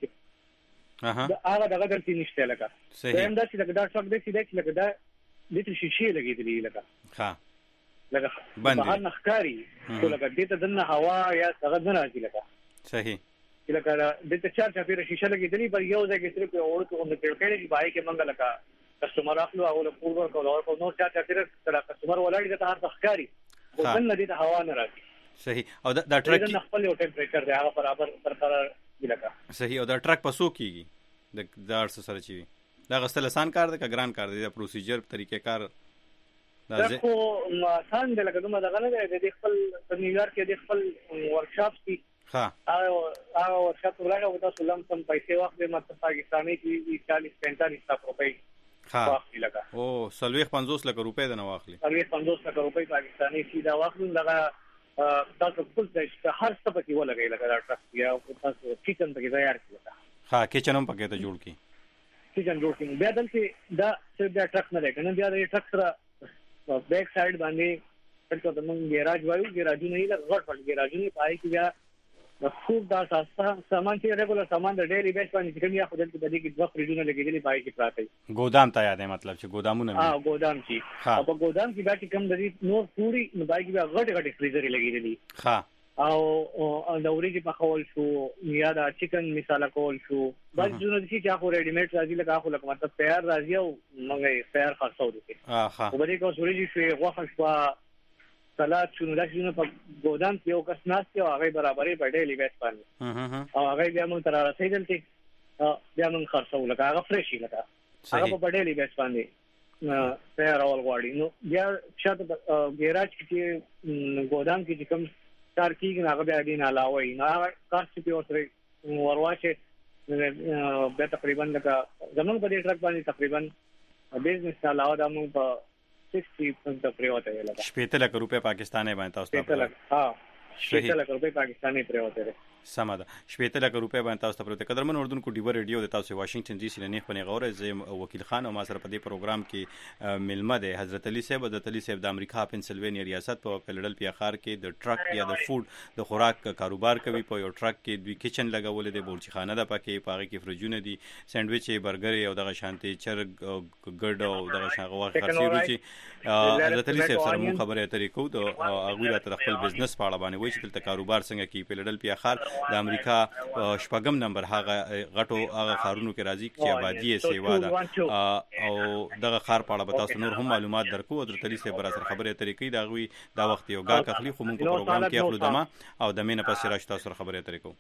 Speaker 1: اها
Speaker 2: هغه دغه دلته نشته لکه هم دا چې لکه دا څوک دی چې لکه دا د څه شي لګېدلې لکه
Speaker 1: ها
Speaker 2: لکه بهر نه ښکاری خو لکه دې ته دنه هوا یا څنګه نه راځي لکه
Speaker 1: صحیح
Speaker 2: لکه دې ته چار چا پیره شیشه لګېدلې پر یو ځای کې صرف اور کو نه کېږي چې بای کې منګه لکه کسٹمر اخلو او له پور ورکو او نو چا چا پیره سره کسٹمر ولاړ دي ته هر ښکاری خو دنه دې ته هوا نه راځي
Speaker 1: صحیح او دا ټرک
Speaker 2: د خپل یو ټمپریچر دی هغه برابر برقرار دی لکه
Speaker 1: صحیح او دا ټرک پسو کیږي د دار سره چی دا غسل آسان کار دی که ګران کار دی دا پروسیجر طریقې کار
Speaker 2: دا خو آسان دی لکه دومره دغه نه دی د خپل په نیویارک کې د خپل ورکشاپ کې
Speaker 1: ها
Speaker 2: او هغه ورشت ولاړه او تاسو لم سم پیسې واخلې مته پاکستاني کې چالیس پینتالیس لک روپۍ
Speaker 1: ها
Speaker 2: واخلې لګا
Speaker 1: او سلويخ پنځوس لک روپۍ د نه واخلې
Speaker 2: سلويخ پنځوس لک روپۍ پاکستاني چې دا واخلې لګا تاسو خپل د هر څه پکې ولګي لګا دا ټرک یا تاسو کیچن پکې تیار کړئ
Speaker 1: ها کیچن هم پکې ته جوړ کی
Speaker 2: کیچن جوړ کی بیا دلته دا څه دا ټرک نه لګنه بیا د ټرک سره بیک سایډ باندې څنګه د موږ ګیراج وایو ګیراجونه یې لږ غټ ګیراجونه پای کې بیا د خوب دا ساسته سامان چې ریګولر سامان د ډیری بیس باندې چې یا خدای ته د دې کې دوه فریجونه لګېدلې پای کې پراته
Speaker 1: ګودام ته یاد مطلب چې ګودامونه
Speaker 2: ها ګودام چې او په ګودام کې بیا چې کم د دې نور پوری نو پای کې بیا غټ غټ فریزر لګېدلې
Speaker 1: ها
Speaker 2: او د ورېږي په خول شو یا د چکن مثال کول شو بس جوړ دي چې هغه ریډی میډ راځي لکه هغه لکه مطلب تیار راځي او موږ تیار خرڅو دي
Speaker 1: ها ها
Speaker 2: په دې کې ورېږي شو غوښه شو سلاد شنو دا شنو په ګودام کې یو کس ناشته او هغه برابرې په ډېلی بیس باندې او هغه بیا موږ تر رسیدل چې بیا موږ خرڅو لکه هغه فرش لکه هغه په ډېلی بیس باندې تیار اول غواړي نو بیا شاته ګیراج کې ګودام کې کوم کار کیږي هغه بیا دین علاوه نه کار چې په اوسره ورواشه به تقریبا لکه زمونږ په دې ټرک باندې تقریبا بزنس علاوه د موږ په sixty percent پریوته لګا
Speaker 1: شپږ لک روپے پاکستاني باندې تاسو ته
Speaker 2: شپږ لک ها شپږ لک روپے پاکستاني پریوته
Speaker 1: سم ده شپږ لک روپے باندې تاسو ته پروته قدرمن اردوونکو ډیو ریډیو د تاسو واشنگټن ډي سي نه خپنه غوړې زم وکیل خان او ما سره په دې پروګرام کې ملمه ده حضرت علي صاحب حضرت علي صاحب د امریکا پنسلوانیا ریاست په فیلډلفیا ښار کې د ټرک یا د فود د خوراک کاروبار کوي په یو ټرک کې دوی کچن لګولې د بورچی خانه ده پکې پاغه کې فرجونه دي سانډویچ برګر او دغه شانتي چرګ ګډ او دغه شاغه واخ خرسي روچي حضرت علي صاحب سره مو خبره طریقو د اغوی را خپل بزنس په اړه باندې وایي چې دلته کاروبار څنګه کې فیلډلفیا ښار د امریکا شپږم نمبر هغه غټو هغه خارونو کې راځي چې آبادی یې سیوا ده او دغه خار په اړه به تاسو نور هم معلومات درکو حضرت علي صاحب سره خبره طریقې دا غوي دا وخت یو گاک اخلي خو موږ په پروګرام کې خپل دما او د مینه پس راځي تاسو سره خبره طریقو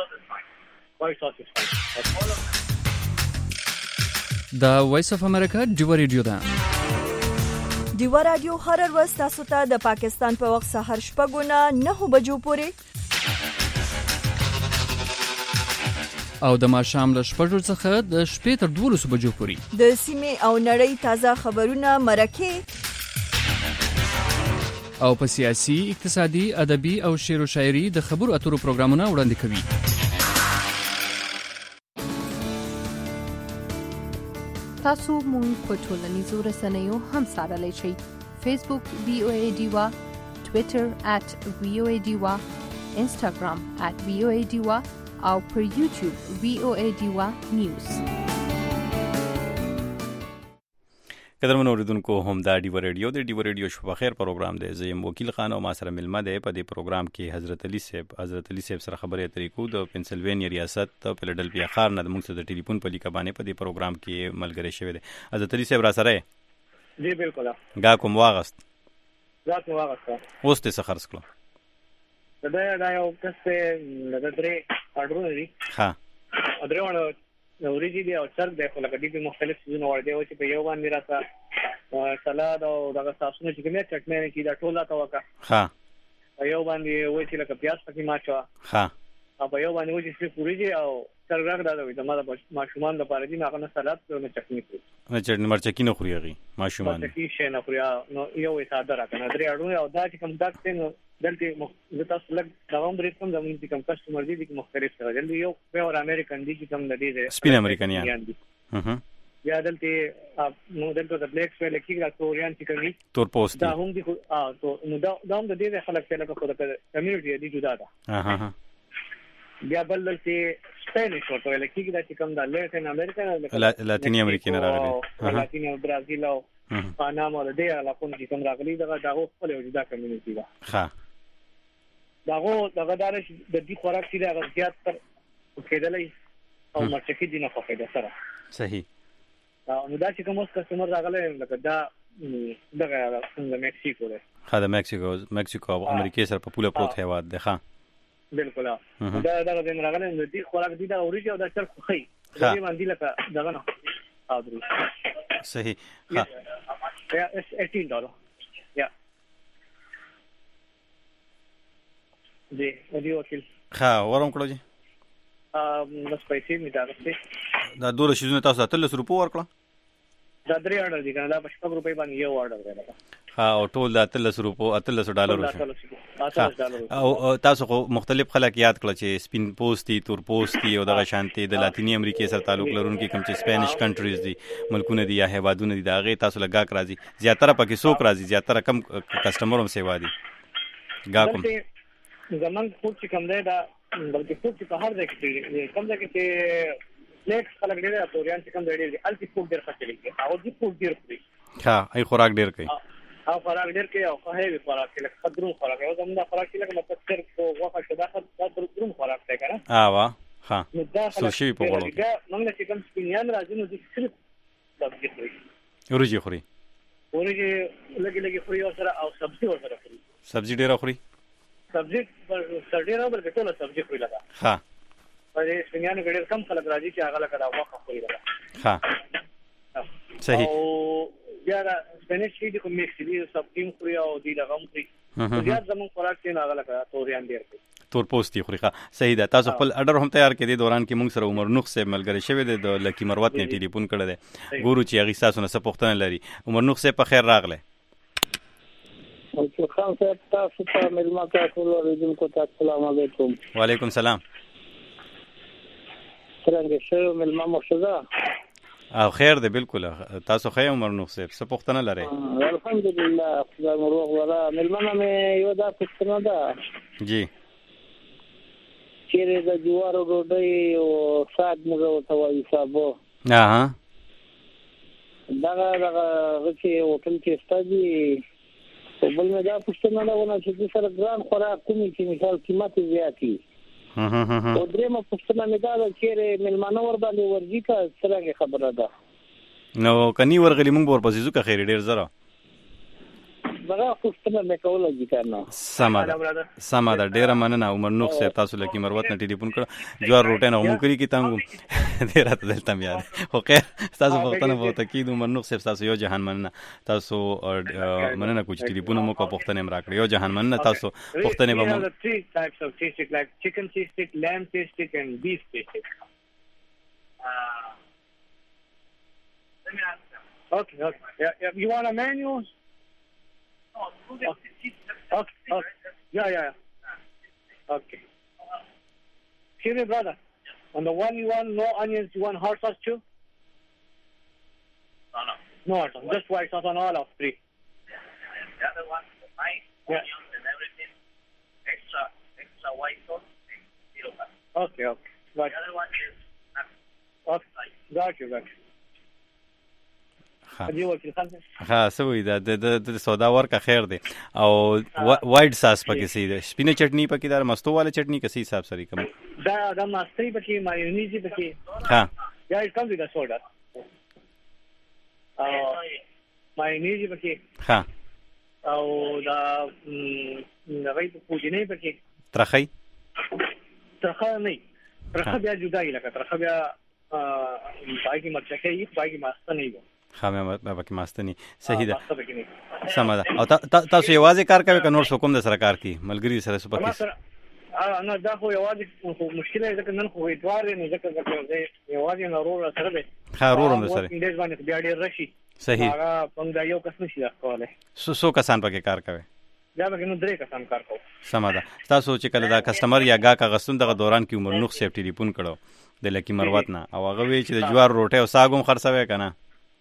Speaker 3: دا وایس اف امریکا ډیو ریډیو ده
Speaker 4: ډیو رادیو هر ورځ تاسو ته د پاکستان په وخت سحر شپږونه نه بجو پورې
Speaker 3: او د ماښام له شپږو څخه د شپې تر دولسو بجو پورې
Speaker 4: د سیمې او نړۍ تازه خبرونه مرکه
Speaker 3: او په سیاسي اقتصادي ادبي او شعر او شاعري د خبرو اترو پروګرامونه وړاندې کوي
Speaker 5: تاسو مونږ په ټولنیزو رسنیو هم سره شئ فیسبوک وی او ای ډیوا ټوئیټر ات وی او ای ډیوا انستګرام ات وی او ای ډیوا او پر یوټیوب وی او ای ډیوا نیوز
Speaker 1: قدرمن اوریدونکو هم دا ډیو ریډیو د ډیو ریډیو شپه خیر پروګرام دی زم وکیل خان او ما سره ملمه ده په دې پروګرام کې حضرت علي صاحب حضرت علي صاحب سره خبرې طریقو د پنسلوانیا ریاست ته فیلډلفیا ښار نه د موږ سره د ټلیفون په لیکه باندې په دې پروګرام کې ملګری شوی دی حضرت علي صاحب را سره
Speaker 2: جی بالکل
Speaker 1: گا کوم واغست
Speaker 2: گا کوم واغست
Speaker 1: اوس ته خرڅ کړو
Speaker 2: دا دا یو کسته د درې اډرو لري
Speaker 1: ها
Speaker 2: اډرو اوریجی دی او چرګ دی خو لکه دې مختلف سيزونه ور دی او چې په یو باندې راځه سلاد او دغه ساسونه چې کومه چټنی کې دا ټوله تا وکا
Speaker 1: ها
Speaker 2: یو باندې وای چې لکه پیاز پکې ماچو
Speaker 1: ها
Speaker 2: او په یو باندې وای چې پوریجی او چرګ دا دوی د ما ماشومان د پاره دي هغه نه سلاد او نه چټنی کوي
Speaker 1: نه چټنی مرچکی نه خوري غي ماشومان
Speaker 2: مرچکی شي نه خوري نو یو یې ساده راکنه درې اډو او دا چې کوم دا څنګه دلته د تاسو لګ داوم درې کوم زموږ چې کوم کسٹمر دي چې مختلف سره جلدی یو په اور امریکن دي چې کوم د دې
Speaker 1: سپین امریکانیان
Speaker 2: هه یا دلته نو دلته د بلیک سویل کې د توريان چې کوي
Speaker 1: تور پوسټ
Speaker 2: دا هم دي اه تو نو دا د دې خلک څخه لکه خو د کمیونټي دي جدا ده
Speaker 1: ها ها
Speaker 2: بیا بل دلته سپینش ورته لکه دا چې کوم د لیټن امریکا
Speaker 1: لاتینی امریکا نه راغلي
Speaker 2: لاتینی برازیل او پاناما د دې علاقو کې کوم راغلي دغه دغه خپل جدا کمیونټي ده
Speaker 1: ها
Speaker 2: داغه دغه دارش د دې خوراک چې دغه زیات تر کېدلې او مرچکی دي نه خوښه ده سره
Speaker 1: صحیح
Speaker 2: نو دا چې کوم اوس کسٹمر راغله لکه دا دغه څنګه مکسیکو ده
Speaker 1: ها د مکسیکو مکسیکو او امریکا سره په پوله پروت هیواد ده ها
Speaker 2: بالکل دا دغه دین راغله نو دې خوراک دي دا اوریجن او دا چر خوخي دې باندې لکه دغه نه او درو
Speaker 1: صحیح ها
Speaker 2: یا eighteen ډالر یا جی ودی وکیل
Speaker 1: ها ورم کړو جی
Speaker 2: بس پیسې مې دا غوښتي
Speaker 1: دا دوله شیزونه تاسو اتلس روپو ورکړه
Speaker 2: دا درې اورډر دي کنه دا په شپږ روپۍ باندې یو اورډر دی
Speaker 1: ها او ټول د اتلس روپو اتلس ډالرو شو او تاسو خو مختلف خلک یاد کړل چې سپین پوسټي تور پوسټي او دغه شانتي د لاتینی امریکای سره تعلق لرونکي کوم چې سپینش کنټریز دي ملکونه دي یا هیوادونه دي دا غي تاسو لګا راځي زیاتره پکې څوک راځي زیاتره کم کسٹمرهم سیوا دي گا کوم
Speaker 2: زمون خو چې کوم دی دا بلکې څوک چې په هر ځای کې کوم ځای کې چې لیکس خلک ډېر اپوريان چې کوم ډېر دي الټي فوډ ډېر خطرې او دي فوډ ډېر خوري
Speaker 1: ها ای خوراک ډېر کوي
Speaker 2: او خوراک ډېر کوي او خو هیوي خوراک کې لکه قدرون خوراک او زموږ خوراک کې لکه مطلب تر کو واخه شدا قدرون خوراک ته کنه
Speaker 1: ها وا ها
Speaker 2: سو شي په وړو موږ چې کوم سپینیان راځي نو د صرف سبزي خوري
Speaker 1: ورجی خوري
Speaker 2: ورجی لګي لګي خوري او سره او سبزي ور سره خوري
Speaker 1: سبزي ډېر خوري
Speaker 2: سبزي سر ډېر او بل ټول سبزي خوري لگا
Speaker 1: ها
Speaker 2: پرې سپینیان ډېر کم خلک راځي چې هغه لکه دا واخه خوري لگا
Speaker 1: ها صحیح
Speaker 2: او بیا دا سپینش چې کوم میکس دي سب ټیم خوري او دی لغه هم خوري بیا زمون خوراک کې نه هغه لکه توریان ډېر کوي
Speaker 1: تور پوسټي خوري ښه صحیح ده تاسو خپل اډر هم تیار کړئ دوران کې موږ سره عمر نوخ صاحب ملګری شوی دی د لکی مروت نه ټلیفون کړی دی ګورو چې هغه تاسو نه څه پوښتنه لري عمر نوخ صاحب په خیر راغله
Speaker 6: او چې خان صاحب تاسو ته ملما تاسو ورته کو السلام علیکم
Speaker 1: وعلیکم السلام
Speaker 6: څنګه شو ملما مرشدا
Speaker 1: او خیر دی بالکل تاسو خیر عمر نوخ صاحب څه پوښتنه لري
Speaker 6: الحمدلله خدای مو روغ ولا ملما مې یو دا پوښتنه ده
Speaker 1: جی
Speaker 6: چیرې د جوارو ډوډۍ او ساده مزه ته وایي صاحب
Speaker 1: ها
Speaker 6: دا دا غوښتي هوټل کې ستاسو بل مې دا پوښتنه ده ونه چې سره ګران خوراک کومي چې مثال قیمت زیاتی
Speaker 1: ها ها ها
Speaker 6: او درې مې پوښتنه مې دا چې ملمانه ور باندې ورځي کا څنګه خبره ده
Speaker 1: نو کني ورغلی مونږ ورپسې ځو که خیر ډیر زره
Speaker 6: دا پوښتنه مې کوله دي کنه
Speaker 1: سماده سماده ډیر مننه عمر نوخ صاحب تاسو لکه مروت نه ټلیفون کړ جوار روټه نه مو کړی کی تاسو ډیر راته دلته یاد خو خیر تاسو پوښتنه وو تاکید عمر نوخ صاحب تاسو یو جهان مننه تاسو مننه کوم ټلیفون مو کو پوښتنه مې راکړ یو جهان مننه تاسو پوښتنه به مو
Speaker 2: three types of cheese stick like chicken cheese stick, lamb cheese stick and beef cheese stick. Okay, okay. Yeah, yeah. You want a menu? Okay. Okay, okay. Yeah, yeah, yeah. Okay. Excuse me, brother. On the one you want no onions, you want hot sauce too? No, no. No hot sauce, just white sauce on all of three.
Speaker 7: The other one, nice yeah. onions and everything, extra, extra white sauce, zero fat.
Speaker 2: Okay, okay. Got
Speaker 7: the other one is not.
Speaker 2: Okay, got you, got you.
Speaker 1: ها سوي دا د سودا ورکه خیر دی او وایټ ساس پکې سي دی سپینه چټنی پکې دا مستو والا چټنی کسي حساب سره کوم
Speaker 2: دا د ماستي پکې مايونيز پکې
Speaker 1: ها
Speaker 2: یا it comes with a soda او مايونيز پکې
Speaker 1: ها
Speaker 2: او دا نغې پوجینه پکې
Speaker 1: ترخی
Speaker 2: ترخه نه ترخه بیا جدای لکه ترخه بیا پای کې مرچکې پای کې ماست نه وي
Speaker 1: خامه پکې ماستنی صحیح ده سم ده او تاسو یوازې کار کوي که نور څوک هم د سره کار کوي ملګري سره څه پکې
Speaker 2: نه دا خو یوازې مشکله ده ځکه نن خو اتوار نه ځکه ځکه یوازې نه ورور سره دی
Speaker 1: ها ورور هم سره
Speaker 2: انډیز باندې بیا ډېر راشي
Speaker 1: صحیح
Speaker 2: هغه څنګه دا یو کس نشي راکولای
Speaker 1: سو سو کسان پکې کار کوي
Speaker 2: دا به نو درې کسان کار کوي
Speaker 1: سم ده تاسو چې کله دا کسٹمر یا گاهک غستون دغه دوران کې عمر نوخ صاحب ټلیفون کړو د لکی مروت نه او هغه وی چې د جوار روټه او ساګوم خرڅوي کنه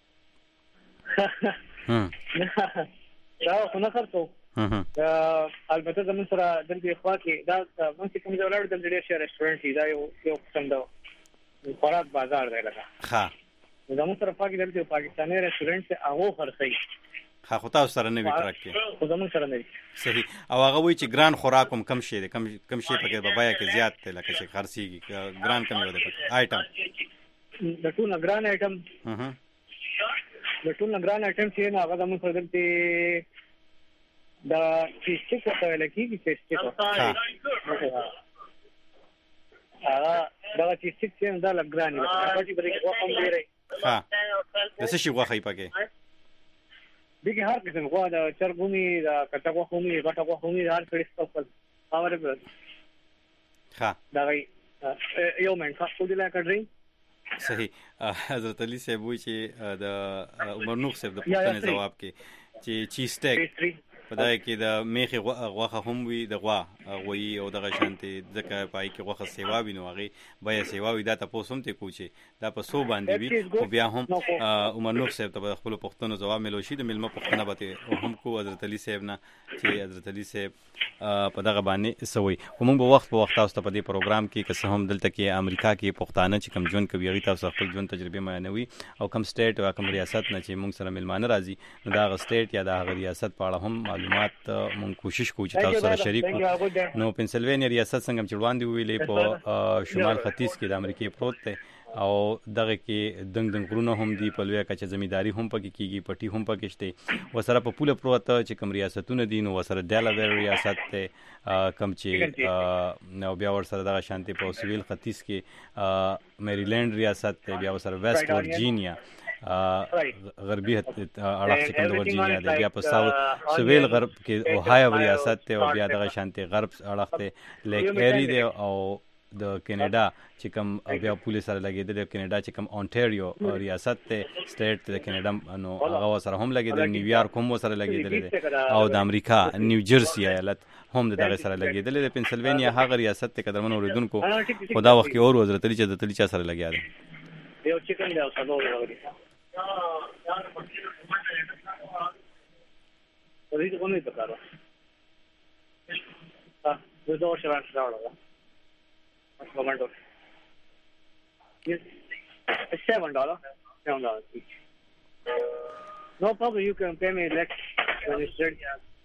Speaker 2: دا خو نه خرڅو البته زمون سره دلته خوا کې دا مونږ کوم ځای ولاړ دلته ډېر ښه ریسټورانټ دی دا یو یو قسم دا خوراک بازار دی لکه
Speaker 1: ها
Speaker 2: زمون سره خوا کې دلته پاکستاني ریسټورانټ ته هغه خرڅي
Speaker 1: ها خو تاسو سره نه وی ټرک کې
Speaker 2: خو زمون سره نه
Speaker 1: صحیح او هغه وی چې ګران خوراک هم کم شي کم کم شي پکې بابایا کې زیات ته لکه چې خرڅيږي ګران کم یو دی پکې آیټم
Speaker 2: د ټول ګران آیټم
Speaker 1: ها
Speaker 2: د ټول ګران آیټم چې نه هغه زمون سره دلته دا چیز چې څه ویل کېږي چې څه ها دا چې څه دا لګران دی چې بلکې وقم دی
Speaker 1: ها د څه شي غوښي پکې
Speaker 2: دغه هر قسم غوا د چرګونی د کټغو خومي غټغو خومي هر څه خپل اوره ها دا غي یو منټ خاص کوډی لا کړی
Speaker 1: صحیح حضرت علي صاحب وی چې د عمر نوح صاحب د پوښتنې جواب کې چې چی سټیک پدای کې د میخه غوخه هم وي د غوا غوي او دغه شانتي ځکه پای کې غوخه سیوا وینو هغه بیا سیوا وي دا تاسو هم ته کوچي دا په سو باندې وي او بیا هم عمر نوح صاحب ته خپل پښتنو جواب ملو شي د ملما پښتنه به هم کو حضرت علي صاحب نه چې حضرت علي صاحب په دغه باندې سوي کوم په وخت په وخت تاسو ته په دې پروګرام کې که هم دلته کې امریکا کې پښتانه چې کم ژوند کوي هغه تاسو خپل ژوند تجربه بیانوي او کم سټیټ او کم ریاست نه چې موږ سره ملمانه راځي نو دا غ سټیټ یا دا غ ریاست په اړه هم معلومات مونږ کوشش کوو چې تاسو سره شریک کړو نو پنسلوانیا ریاست څنګه چې وړاندې ویلې په شمال ختیځ کې د امریکای پروت دی او دغه کې دنګ دنګ غرونه هم دی په لویه کچه زمینداری هم پکې کیږي پټي هم پکې شته وسره په پوله پروت چې کوم ریاستونه دي نو وسره ډیلاویر ریاست ته کم چې نو بیا ورسره دغه شانتي په سویل ختیځ کې میریلند ریاست ته بیا وسره ویسټ ورجینیا غربي اړخ چې کوم د ورجینیا دی بیا په ساوث سویل غرب کې اوهایو ریاست ته او بیا دغه شانتي غرب اړخ ته لیک ایری دی او د کینیډا چې کوم بیا پولیس سره لګیدل کینیډا چې کوم اونټاریو ریاست ته سټیټ د کینیډا نو هغه سره هم لګیدل نیویارک هم سره لګیدل او د امریکا نیو جرسی ایالت هم دغه سره لګیدل د پنسلوانیا هغه ریاست ته قدرمن اوریدونکو خدا وخت کې اور حضرت علي چې د تلی چا سره لګیا دي
Speaker 2: یو چیکن دی او سلو ورغلی ورې ته کومې پکاره ها د دوه شران راوړل Moment of yes, seven dollar, seven dollars each. No problem. You can pay me next when it's ready.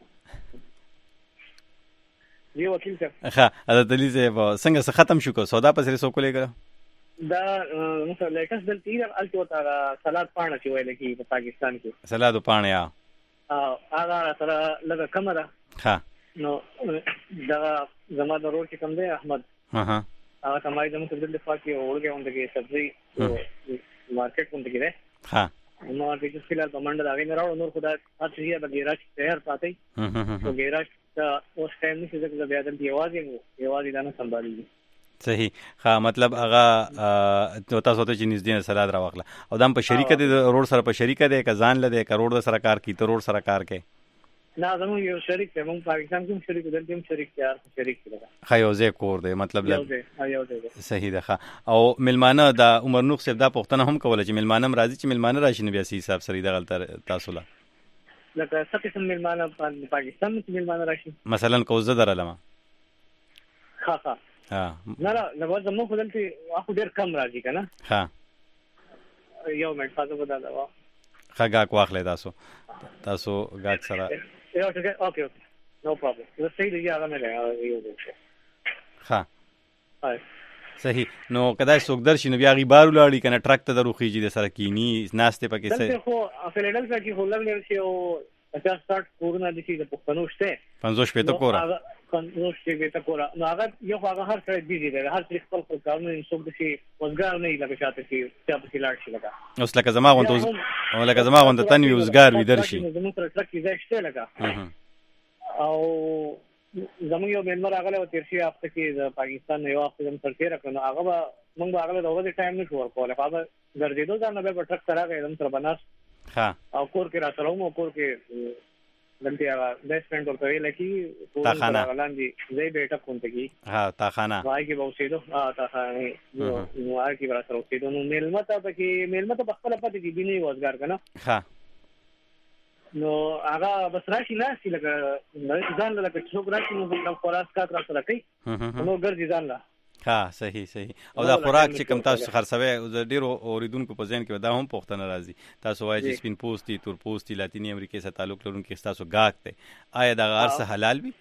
Speaker 2: دی وکیل صاحب
Speaker 1: ښه حضرت علي صاحب څنګه څه ختم شو کو سودا پسې سو کولې کړه
Speaker 2: دا نو لیټس دل تیر الټو تا سلاد پاڼه چې ویل کی په پاکستان کې
Speaker 1: سلاد پاڼه یا
Speaker 2: ا هغه سره لږه کم ده
Speaker 1: ښه
Speaker 2: نو دا زما د ورور چې کوم دی احمد
Speaker 1: ها
Speaker 2: هغه کمای دمو څه دلته پاتې اورګه اونده کې سبزي مارکیټ کوم کې ده
Speaker 1: ها
Speaker 2: نو د دې فلال په منډه دا غي راو نور خدای اته د ګیراج شهر پاتې نو ګیراج دا اوس ټایم نشي ځکه بیا د یوازې یو یوازې دا نه سمبالي
Speaker 1: صحیح ها مطلب هغه تاسو ته چې نږدې سلاد راوخله او دام په شریکه د روډ سره په شریکه ده ک ځان لده ک روډ سره کار کی ته روډ سره کار کې
Speaker 2: نه زموږ یو شریک دی موږ پاکستان کې شریک دل کې شریک یار شریک دی
Speaker 1: خیوزه کور دی مطلب
Speaker 2: لږ
Speaker 1: صحیح ده او ملمانه د عمر نوح صاحب دا پښتنه هم کوله چې ملمانه راځي چې ملمانه راشي نو بیا سي حساب سره د غلط تاسو لا
Speaker 2: لکه څه قسم ملمانه پاکستان کې ملمانه راشي
Speaker 1: مثلا کوزه درلمه
Speaker 2: ها ها
Speaker 1: ها
Speaker 2: نه نه نو زموږ خپل ته اخو ډیر کم راځي کنه
Speaker 1: ها
Speaker 2: یو منټ تاسو بدل دا
Speaker 1: ښه غاک واخلې تاسو تاسو غاک سره
Speaker 2: Yeah, okay, okay, no problem. The state is yeah, I'm going
Speaker 1: ها
Speaker 2: Hi.
Speaker 1: صحیح نو کدا څوک درشي نو بیا غي بار ولاړی کنه ټرک ته دروخیږي د سره کینی ناشته پکې څه
Speaker 2: دلته خو فیلډلفیا کې هولنډ لري چې او پچاس ساټ کورونه د چې د پښتنو شته
Speaker 1: پنځوس شپې ته کورا
Speaker 2: پنځوس شپې ته کورا نو هغه یو هغه هر څه بيزي دی هر څه خپل خپل کارونه څوک د شي وزګار نه لګا شاته شي چې په لاړ شي لګا
Speaker 1: اوس لکه زما غونډه او لکه زما غونډه تن وزګار وي درشي
Speaker 2: زموږ سره ټرک کې ځای شته لګا او زموږ یو مېمبر هغه له تیر شي هفته کې د پاکستان یو هفته زم سره تیر کړو هغه موږ هغه له ورځې ټایم نه شو ورکول هغه ګرځېدو ځان به ټرک سره غوښتم تر بناس
Speaker 1: ها
Speaker 2: او کور کې راځلو مو کور کې دلته هغه بیسمنټ ورته ویل کی
Speaker 1: تا خانه
Speaker 2: ولاندې زې بیٹه کونته کی
Speaker 1: ها تا خانه
Speaker 2: وای کی بوسیدو ها تا خانه نو نو آی کی برا سره وسیدو نو ملمته پکې ملمته په خپل پاتې کی بینه وزګار کنه
Speaker 1: ها
Speaker 2: نو هغه بس راشي نه سی لکه ځان لکه څوک راشي نو د خوراک کا تر سره کوي نو ګرځي ځان لا
Speaker 1: ها صحیح صحیح او دا خوراک چې کم تاسو خرڅوي د ډیرو اوریدونکو په ځین کې دا هم پوښتنه راځي تاسو وایي چې سپین پوسټي تور پوسټي لاتینی امریکا سره تعلق لرونکي تاسو غاک ته آیا دا غار څه حلال وي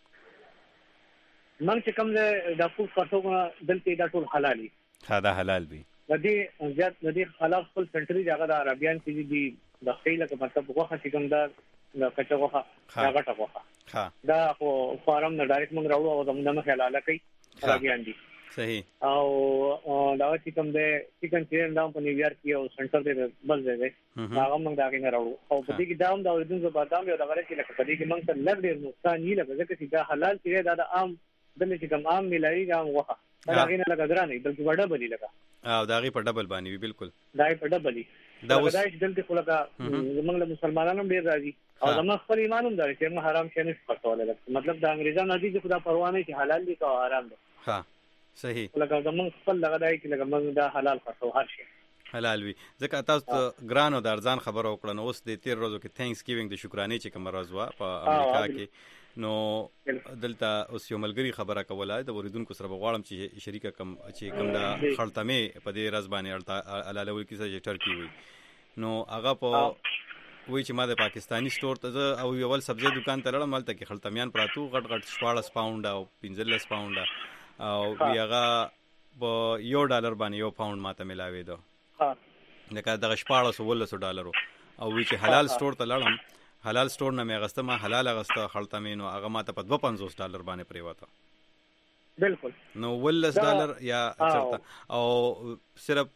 Speaker 2: من چې کوم د فوډ کارټو دلته دا ټول حلالي
Speaker 1: ها دا حلال وي
Speaker 2: د دې زیات د دې خلاف خپل سنټري هغه د عربیان کې دي د خیله کې مطلب وغه چې کوم دا د کچا وغه هغه ټا وغه
Speaker 1: ها
Speaker 2: دا خو فارم نه ډایرکټ موږ راوړو او زموږ نه حلاله کوي عربیان دي
Speaker 1: صحیح
Speaker 2: او دا چې کوم د چکن چین دا په نیویارک کې او سنټر دی بل ځای دی هغه موږ دا کې نه راوړو او په دې کې دا هم دا اوریدونکو بادام یو دا غره کې لکه په دې کې موږ ته لږ ډیر نقصان نه لګي ځکه چې دا حلال چې دا د عام دلته چې کوم عام ملایي عام وخه دا غینه لګا ګرانې بلکې وړه بلی لګا
Speaker 1: او دا غي په ډبل باندې وی بالکل
Speaker 2: دا په ډبل
Speaker 1: دا اوس
Speaker 2: دا چې دلته خو لګا زمونږ له مسلمانانو ډیر راځي او زموږ خپل ایمان هم دی چې موږ حرام شي نه پټول مطلب دا انګریزانو دي چې خدا پروا نه چې حلال دي او حرام دي
Speaker 1: ها صحیح
Speaker 2: لګا زموږ خپل لګا دی چې لګا موږ دا حلال خرڅو هر شي
Speaker 1: حلال وي ځکه تاسو ګرانو د ارزان خبرو وکړه نو اوس د تیر ورځو کې تھینکس ګیوینګ د شکرانې چې کوم ورځ وا په امریکا کې نو دلته اوس یو ملګری خبره کوله د وریدونکو سره غواړم چې شریکه کم چې کوم دا خلطمه په دې ورځ باندې الته علالول کیسه چې ټرکی وي نو هغه په وی چې ما د پاکستانی سٹور ته او یو ول سبزی دکان ته لړم مالته کې خلطمیان پراتو غټ غټ شپاړس پاونډ او پنځلس پاونډ او بیاغه په یو ډالر باندې یو پاونډ ماته ملاوي دو ها لکه دغه شپاړس ولس ډالرو او وی چې حلال سٹور ته لړم حلال سٹور نه مې غسته ما حلال غسته خلطمینو هغه ماته په دوه پنځوس ډالر باندې پریواته
Speaker 2: بالکل
Speaker 1: نو ولس ډالر یا چرته او صرف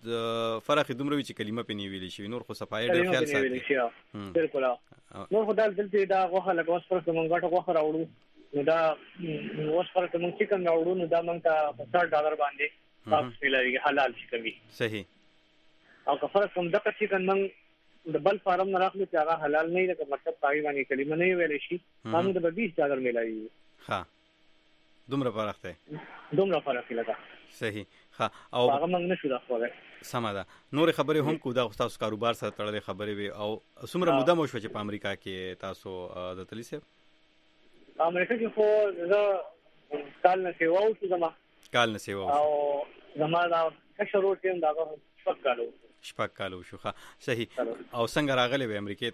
Speaker 1: فرق دومره وی چې کلمه پنی ویلی شي نور خو صفای ډیر خیال ساتي
Speaker 2: بالکل نو خدای دلته دا غوخه لکه اوس پر کوم غټه غوخه راوړو نو دا اوس پر کوم چې کوم راوړو نو دا مونږ ته په ستر ډالر باندې تاسو لري حلال شي کوي
Speaker 1: صحیح
Speaker 2: او که فرق کوم دغه چې کوم د بل فارم نه راخلو چې هغه حلال نه لکه مطلب پای باندې کلمه نه ویل شي هم د بیس ډالر ملایي
Speaker 1: ها دومره فرق دی
Speaker 2: دومره فرق لګا
Speaker 1: صحیح ها او
Speaker 2: هغه موږ نشو راخوله
Speaker 1: سمه ده نور خبرې هم کو دا تاسو کاروبار سره تړلې خبرې وي او څومره موده مو شو چې په امریکا کې تاسو د تلی سه
Speaker 2: امریکا کې خو زه کال نه سیوا او زما
Speaker 1: کال نه سیوا
Speaker 2: او زما دا کشرو ټیم دا شپږ کالو
Speaker 1: شپږ کالو شو ښه صحیح او څنګه راغلی وې امریکې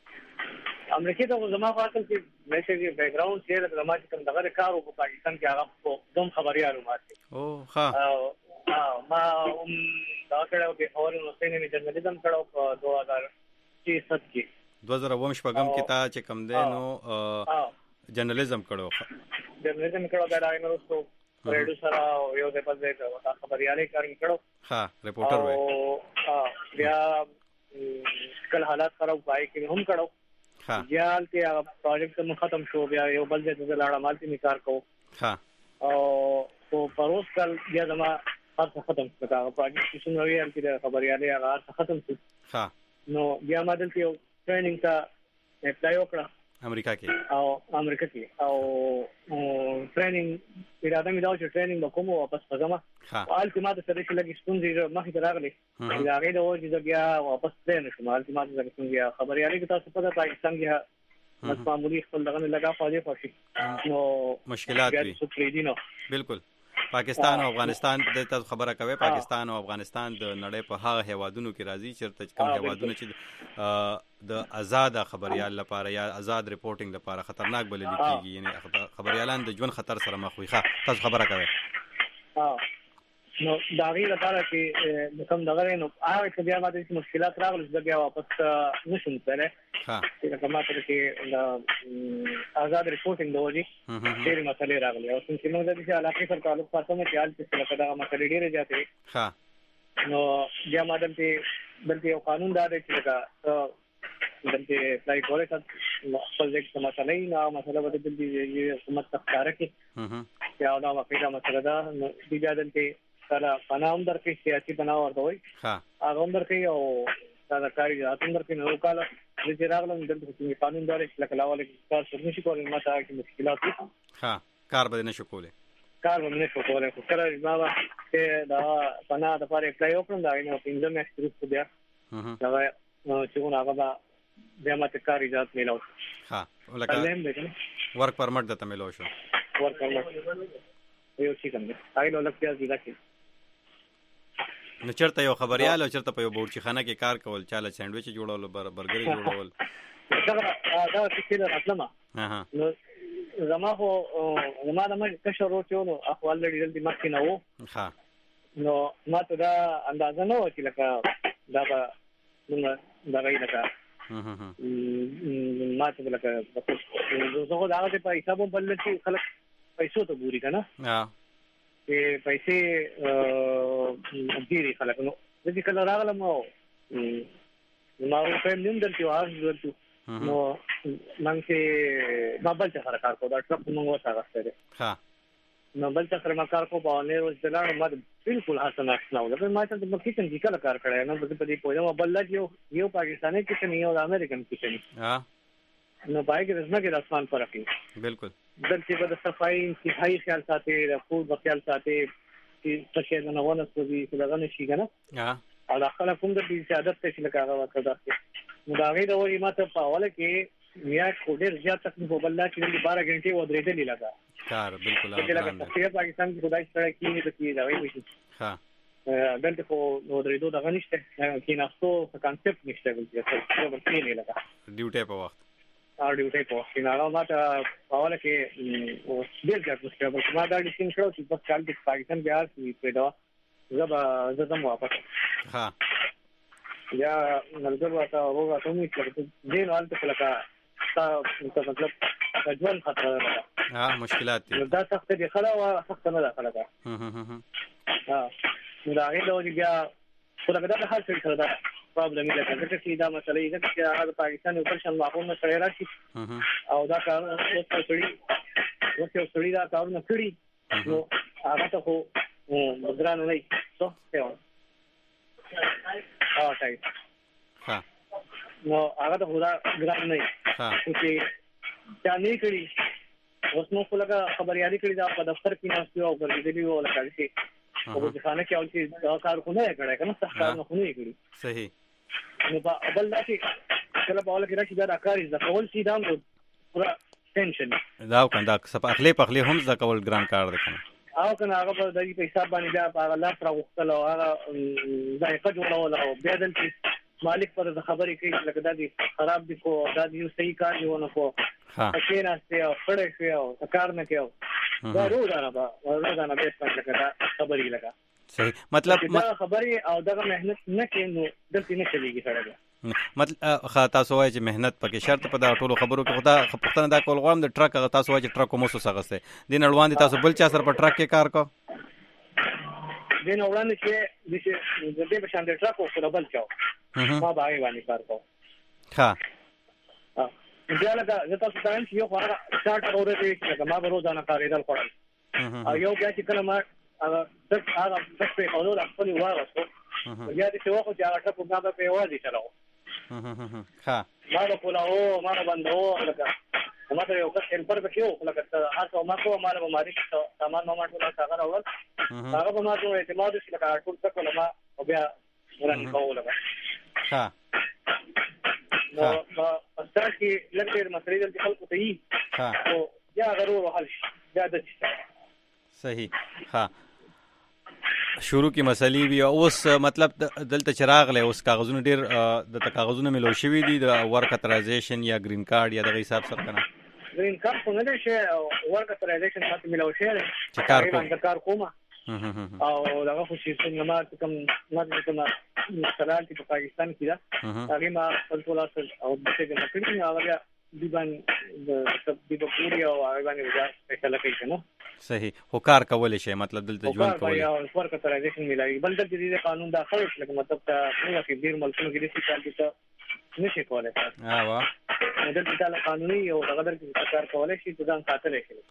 Speaker 1: ته
Speaker 2: امریکې ته زما خو اصل کې مې چې بیک ګراوند چې د زما چې کوم دغه کار په پاکستان کې هغه په دوم خبريالو ماته
Speaker 1: او ښه
Speaker 2: او ما هم دا کړو چې اورن حسین می جرنالیزم کړو په دوه هزار شپږ کې
Speaker 1: دوه هزار شپږم کې تا چې کوم دی نو جرنالیزم کړو
Speaker 2: جرنالیزم کړو دا راځي نو ریډیو سره یو د په ځای دا خبريالي کار کړو
Speaker 1: ها ریپورټر وای
Speaker 2: ها بیا کل حالات خراب پای کې هم کړو
Speaker 1: ها
Speaker 2: یال کې پروجیکټ مو ختم شو بیا یو بل ځای ته لاړه مالتي می کار کو
Speaker 1: ها
Speaker 2: او په پروس کل بیا زما هغه ختم کړه هغه پروجیکټ څنګه ویل چې خبريالي هغه ختم شو
Speaker 1: ها
Speaker 2: نو بیا ما دلته یو ټریننګ ته اپلای وکړه
Speaker 1: امریکا کې
Speaker 2: او امریکا کې او ټریننګ اراده مې دا چې ټریننګ وکوم او واپس راځم او الټیمات سره چې لګي ستونزې مخې ته راغلي دا غي د وځي بیا واپس ترې نشم الټیمات سره ستونزې خبريالي کې تاسو په پاکستان کې مس معمولی خپل دغه لګا فاجعه پاتې نو
Speaker 1: مشکلات وي بالکل پاکستان او افغانستان د تاسو خبره کوي پاکستان او افغانستان د نړۍ په هغه هیوادونو کې راځي چې کوم هیوادونه چې د آزاد خبريال لپاره یا آزاد ریپورټینګ لپاره خطرناک بلل کیږي یعنی خبريالان د ژوند خطر سره مخ وي ښه تاسو خبره کوي
Speaker 2: ها نو دا غي لپاره چې کوم دغه نو هغه چې بیا ماته مشکلات راغلي چې بیا واپس نشم تله
Speaker 1: ها
Speaker 2: چې کومه تر کې آزاد ریپورټینګ دوی ډېر مسلې راغلي او څنګه موږ د دې علاقې سره تعلق ساتو چې حال چې څه دا مسلې ډېرې جاته
Speaker 1: ها
Speaker 2: نو بیا ماده ته بلکې یو قانون دا دی چې دا دلته پلای کولای چې خپل ځای کې مسلې نه مسله به د دې حکومت تخکاره کې یا دا واقعي مسله ده نو بیا دلته سره پناهم درکې سیاسي پناه ورته وي
Speaker 1: ها
Speaker 2: هغه هم درکې او دا کاری ځاتون درکې نو کاله چې راغلم دلته چې قانون دار چې کلاواله کار څه نشي کولای ماته کې مشکلات دي
Speaker 1: ها کار به نشي کولای
Speaker 2: کار به نشي کولای خو کله ما چې دا پناه د پاره اپلای وکړم دا نه پینځه میاشتې وروسته بیا دا چې هغه بیا ماته کار اجازه میلاو
Speaker 1: ها ولکه ورک پرمټ دته میلاو شو
Speaker 2: ورک پرمټ یو څه کوم هغه نو لکه ځي راکې
Speaker 1: نو چرته یو خبريال او چرته په یو بورچی خانه کې کار کول چاله سینډویچ جوړول برګر جوړول
Speaker 2: دا دا چې له اصله
Speaker 1: ها
Speaker 2: نو زما خو زما د مې کشر روټیو نو اخوال لري د مخکې نه وو
Speaker 1: ها
Speaker 2: نو ما ته دا اندازه نه و چې لکه دا به دا غي لکه ما ته لکه زه خو دا په حساب بل چې خلک پیسو ته ګوري کنه
Speaker 1: ها
Speaker 2: چې پیسې ډېری خلک نو د دې کله راغلم او ما په نیم درته واه درته نو نن چې بابل څه کار کو دا ټرک موږ وسه غوښته
Speaker 1: ها
Speaker 2: نو بل څه سره ما کار کو په نه ورځ دلانو ما بالکل حسن اسناو لکه ما ته د کچن کې کله کار کړی نو په دې په یو بل یو یو پاکستاني کچن یو امریکن کچن
Speaker 1: ها
Speaker 2: نو پای کې رسمه کې د اسمان فرق دی
Speaker 1: بالکل
Speaker 2: دلته به د صفائی انتهایی خیال ساتي د فود خیال ساتي چې څه نه ونه سوي چې دغه نشي کنه
Speaker 1: ها
Speaker 2: او دا خلک کوم د دې عادت ته چې لکه هغه وکړه نو دا غي د وری ما ته په اوله کې میا کوډر زیات تکلیف وبلا چې بارہ غنټه و درې دلی لگا
Speaker 1: کار بالکل
Speaker 2: چې لکه څنګه پاکستان کې خدای سره کې د کې دا وایي
Speaker 1: ها
Speaker 2: دلته خو نو درې دوه دغه نشته کې ناستو کانسپټ نشته چې څه ورته نه لگا
Speaker 1: ډیوټي په وخت
Speaker 2: او ډیوټي په وخت نه هغه ما ته په اوله کې ډیر ځات مشکل بل ما دا ډیسین کړو چې په کال کې پاکستان بیا سي پیدا زبا زدم واپس
Speaker 1: ها
Speaker 2: یا نلګر واته هغه ته مو چې دین حالت لکه تا مطلب ژوند خطر ده
Speaker 1: ها مشکلات دي
Speaker 2: دا سخت دي خلا او سخت نه ده خلا
Speaker 1: ها ها
Speaker 2: ها نو دا غي له بیا خو دا د حل څه ده پرابلم دی چې چې دا مسله یې چې هغه پاکستان یو پر شان معقول نه سره راشي او دا کار اوس سړي اوس یو سړي دا کار نه کړی نو هغه ته خو مدران نه څه څه ها ټای
Speaker 1: ها
Speaker 2: نو هغه ته خدا ګران نه
Speaker 1: ها
Speaker 2: چې چا نه کړی اوس نو خلک خبريالي کړی دا په دفتر کې ناشته او ګرځېدلی وو لکه چې او د خانه کې او چې دا کار خو نه کړی کنه څه کار نه خو نه کړی
Speaker 1: صحیح
Speaker 2: نو په بل دا چې کله په اول کې راشي دا کار د کول سي دا پورا ټینشن
Speaker 1: دا کنده سپ اخلي په اخلي هم ځکه کول ګران کار دی کنه
Speaker 2: او کنه هغه په دې په حساب باندې بیا په الله سره وختل او هغه ځای جوړول او بیا دلته مالک پر خبرې کوي لکه دا دي خراب دي کو دا دي صحیح کار دی ونه کو
Speaker 1: ها
Speaker 2: کې ناشته او خړې شو او کار نه کېو دا روزانه به روزانه به څنګه دا خبرې لگا
Speaker 1: صحیح مطلب
Speaker 2: دا خبرې او دغه مهنت نه کینو دلته نه چلیږي سره
Speaker 1: مطلب خا تاسو وایي چې مهنت پکې شرط په دا ټولو خبرو کې خدا خپلتنه دا کول غواړم د ټرک هغه تاسو وایي چې ټرک مو سو سغسته دین اړوان دي تاسو بل چا سره په ټرک کې کار کو
Speaker 2: دین اړوان چې د دې په شان د ټرک او سره بل چاو ما باندې باندې کار کو
Speaker 1: ها
Speaker 2: بیا لکه زه تاسو ته یو خبره سٹارټ اورې چې ما به روزانه کارېدل کوم او یو بیا چې کله ما هغه څه هغه څه په اولو خپل واره بیا دې څه وخت چې هغه ټکو ما به په وادي چلاو
Speaker 1: ها
Speaker 2: ما به کولاو ما به بندو لکه ما ته یو څه هلپر بکیو لکه هغه ما کو ما له ماري سامان ما ټول هغه راول هغه به ما ته اعتماد شي لکه ټول څه کوله ما بیا ورن کوله
Speaker 1: ها
Speaker 2: نو په اصل کې لکه مسلې د خلکو ته یي
Speaker 1: ها
Speaker 2: او یا غرور حل شي دا د
Speaker 1: صحیح ها شروع کی مسلې وی اوس مطلب دلته چراغ له اوس کاغذونه ډیر د کاغذونه ملو شوی دي د ورک اترایزیشن یا گرین کارت یا د حساب سره کنه
Speaker 2: گرین کارت څنګه دی چې ورک اترایزیشن ماته ملو شوی دی
Speaker 1: چې کار کوم
Speaker 2: کار کومه او دغه خو چې څنګه ما کوم ما کوم مثال په پاکستان کې دا هغه ما خپل ټول اصل او د څه نه کړی هغه دی باندې د سب دی په پوری او هغه باندې وځه فیصله کوي کنه
Speaker 1: صحیح هو کار کولای شي مطلب دلته ژوند کولای
Speaker 2: او ورک اترایزیشن ملایي بل د دې قانون داخله لکه مطلب ته څنګه چې ډیر ملکونو کې دې کار کې نشي کولای
Speaker 1: ها وا
Speaker 2: دلته د قانوني او هغه در کې کار کولای شي ځان ساتل شي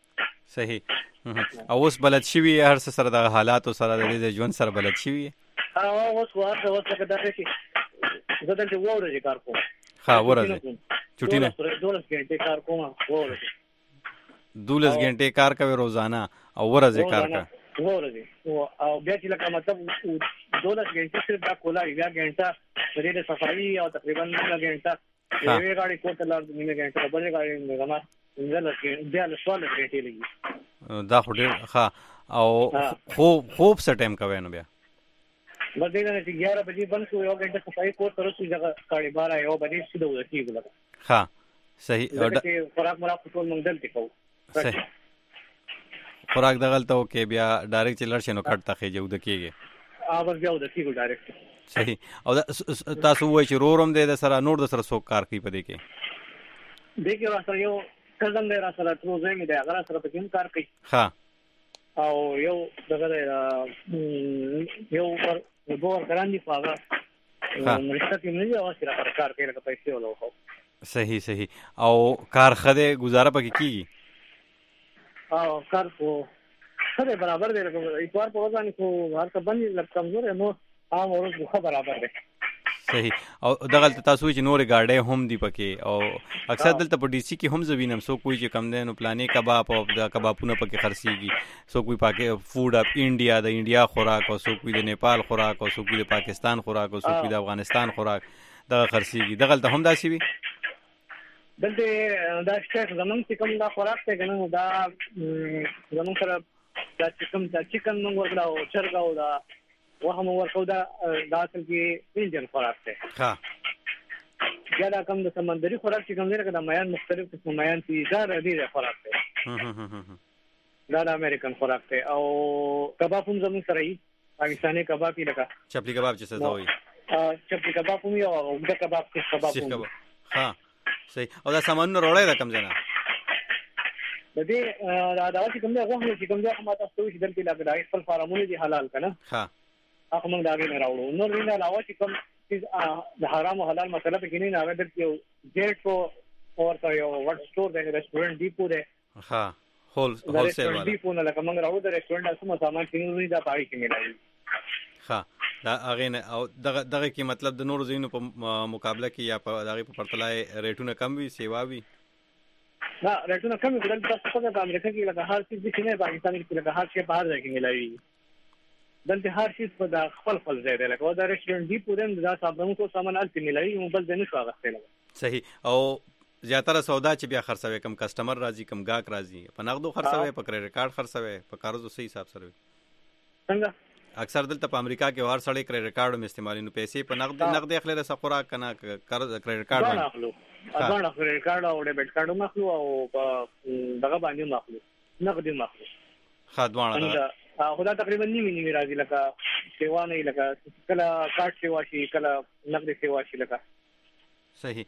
Speaker 1: صحیح او اوس بلد شوی هر څه سره د حالات سره د دې ژوند سره بلد شوی
Speaker 2: ها اوس ورته اوس لکه دا شي زه دلته وورې کار کوم
Speaker 1: ها ورځ چټی نه
Speaker 2: دولس غنټه کار کوم وورې
Speaker 1: دولس غنټه کار کوي روزانه او ورځ کار کوي
Speaker 2: وورې او بیا چې لکه مطلب دولس غنټه صرف دا کولا بیا غنټه د صفائی او تقریبا نه غنټه یوه غاړي کوته لار د نیمه غنټه بلې غاړي نه زله کې بیا له سوال غنټه لګي
Speaker 1: دا خو ډیر ښه او خوب خوب څه ټایم کوي نو بیا
Speaker 2: بس دې نه چې ګیارہ بجې بند شو یو غنټه صفائی کو تر څو ځای کاړي بارا یو بجې سیده ورته کیږي
Speaker 1: ها صحیح
Speaker 2: دا خوراک مرا ټول مونږ دلته کوو
Speaker 1: صحیح خوراک دغلته وکي بیا ډایرکټ چلر شنو کټ تخې جو د کیږي
Speaker 2: ا بس بیا د کیږي ډایرکټ
Speaker 1: صحیح او تاسو وایي چې رورم دې د سره نور د سره څوک کار کوي پدې کې
Speaker 2: دې کې واسه یو کزم دې را سره تروزه مې دې هغه سره پکې کار کوي
Speaker 1: ها
Speaker 2: او یو دغه یو ور وګور ګران دي فاغه مرسته کې نه یو سره کار کوي لکه پیسې ولو
Speaker 1: صحیح صحیح او کار خده گزاره پکې کیږي
Speaker 2: او کار کو خره برابر دی لکه اتوار په ورځ باندې خو هر څه باندې لږ کمزور نو عام ورځ خو برابر دی.
Speaker 1: صحیح. او دغه تاسو چې نور گاډي هم دی پکې او اکثر دلته په ډي سي کې هم زوینم سو کوئی چې کم دینو پلانې کباب او د کبابونه پکې خرسيږي سو کوئی پاکه فود اپ انډیا د انډیا خوراک او سو کوئی د نیپال خوراک او سو کوئی د پاکستان خوراک او سو کوئی د افغانستان خوراک دغه خرسيږي. دغه ته هم داسي وي
Speaker 2: دلته دا شته زمونږ چې کوم دا خوراک ته کنه دا زمونږ سره دا چې کوم دا چکن موږ ورکړو او چرګ او دا وهم ورکو دا دا اصل کې انجن خوراک دی.
Speaker 1: ها
Speaker 2: یا دا کوم د سمندري خوراک چې کوم دی لکه د میان مختلف قسم میان چې دا ډېر خوراک دی. دا د امریکن خوراک دی او کباب هم زموږ سره یې پاکستاني کباب لکه
Speaker 1: چپلی کباب چې څه وایي
Speaker 2: چپلی کباب هم یو او د کباب کې کباب هم.
Speaker 1: ها صحیح. او دا سامان وروړی دا کم ځای
Speaker 2: د دې دا دا چې کوم دی هغه چې کوم دی هغه ماته ستوي چې دلته لګ دا خپل فارمونه دي حلال کنه.
Speaker 1: ها
Speaker 2: هغه موږ دا غوښنه راوړو. نو رینه علاوه چې کوم چې د حرام او حلال مسله په کې نه راغلی چې جیټ کو اورته یو وټ سٹور دی ریسټورانټ ډیپو دی.
Speaker 1: ها هول هول سیل والا
Speaker 2: ډیپو نه لکه موږ راوړو د ریسټورانټ اسمه سامان چې نه دا پای کې ملایي.
Speaker 1: ها دا هغه نه او دغه دغه کې مطلب د نور زینو په مقابله کې یا په دغه په پرتلای ریټونه کم وي سیوا وي.
Speaker 2: دا ریټونه کم وي د تاسو په امریکا کې لکه هر څه چې نه پاکستان کې لکه هر څه په هر ځای کې ملایي. دلته هر شي په د خپل خپل ځای دی لکه دا ریسټورانټ دی پورن دا صابون کو سامان الته ملایي او بل ځای نشو غوښتل.
Speaker 1: صحیح. او زیاتره سودا چې بیا خرڅوي کم کسٹمر راځي کم گاهک راځي په نغدو خرڅوي په کریډټ کارت خرڅوي په قرضو صحیح حساب سره
Speaker 2: څنګه
Speaker 1: اکثر دلته په امریکا کې هر سړی کریډټ کارت استعمالي نو پیسې په نغد نغد اخلي د سفرا کنه قرض کریډټ کارت
Speaker 2: باندې اخلو اګان کریډټ کارت او ډیبټ کارت مخلو او دغه باندې مخلو نغد مخلو
Speaker 1: خدوانه
Speaker 2: خدا تقریبا نیمه نیمه راځي لکه سیوا نه لکه کله کارت سیوا شي کله نقد سیوا شي لکه
Speaker 1: صحیح.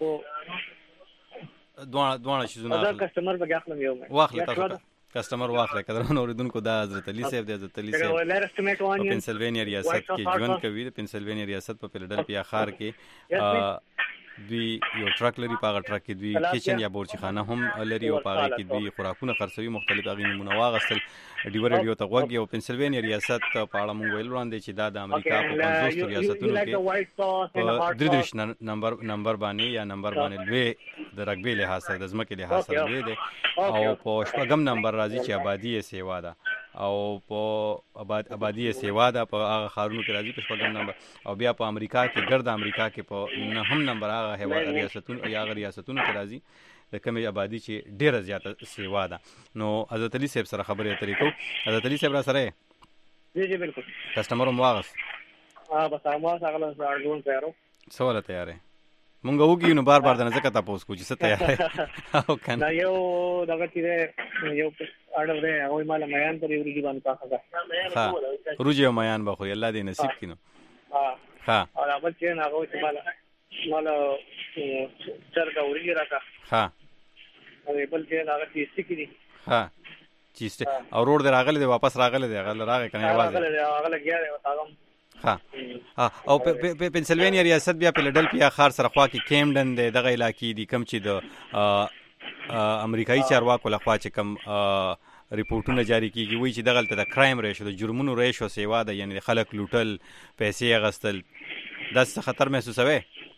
Speaker 1: دوه دوه شي زونه
Speaker 2: دا کسٹمر به اخلم یو
Speaker 1: واخله تاسو کسٹمر واخله کله نو اوریدونکو دا حضرت علي صاحب د حضرت علي صاحب په پنسلوانیا ریاست کې ژوند کوي. د پنسلوانیا ریاست په فیلډلفیا ښار کې دوی یو ټرک لري په هغه ټرک کې دوی کچن یا بورچی خانه هم لري او په هغه کې دوی خوراکونه خرڅوي مختلف هغه نمونه واغستل. ډیو ریډیو ته غوږی او پنسلوانیا ریاست په اړه مونږ ویل وړاندې چې دا د امریکا په پنځوس ریاستونو کې دریدش نمبر نمبر باندې یا نمبر باندې لوی د رګبي لحاظ سره د ځمکې لحاظ سره لوی دی او په شپږم نمبر راځي چې آبادی سیوا ده او په آباد آبادی سیوا ده په هغه خارونو کې راځي په شپږم نمبر او بیا په امریکا کې ګرد امریکا کې په نهم نمبر هغه هیواد ریاستونو یا ریاستونو کې راځي د کمې آبادی چې ډیره زیاته سیوا ده. نو حضرت علي صاحب سره خبرې اترې کوو. حضرت علي صاحب را سره
Speaker 2: جی جی بالکل
Speaker 1: کسٹمر هم واغست
Speaker 2: ها بس هغه څنګه ځاړون تیارو
Speaker 1: سوال تیارې مونږ وګیو نو بار بار د نزدک تاسو کو چې څه تیارې او کنه
Speaker 2: یو دغه چې یو اړه ده او مال میان پر یو ریږي باندې پاخه
Speaker 1: ها روجي میان بخو الله دې نصیب کینو.
Speaker 2: ها
Speaker 1: ها
Speaker 2: او هغه چې نه هغه چې مال مال چرګ اوري راکا
Speaker 1: ها
Speaker 2: او بل چې هغه چې سکري
Speaker 1: ها چیسته او روډ در راغله دی واپس راغله دی هغه راغی کنه आवाज
Speaker 2: هغه لګیا دی تاغم.
Speaker 1: ها او په پنسلوانیا ریاست بیا په فیلډلفیا ښار سره خوا کې کیمډن دی دغه علاقې دي کم چې د امریکایي چارواکو لخوا چې کم ریپورتونه جاری کیږي وایي چې دغه د کرایم ریشو د جرمونو ریشو سیوا ده یعنی خلک لوټل پیسې غستل دا څه خطر محسوسوي.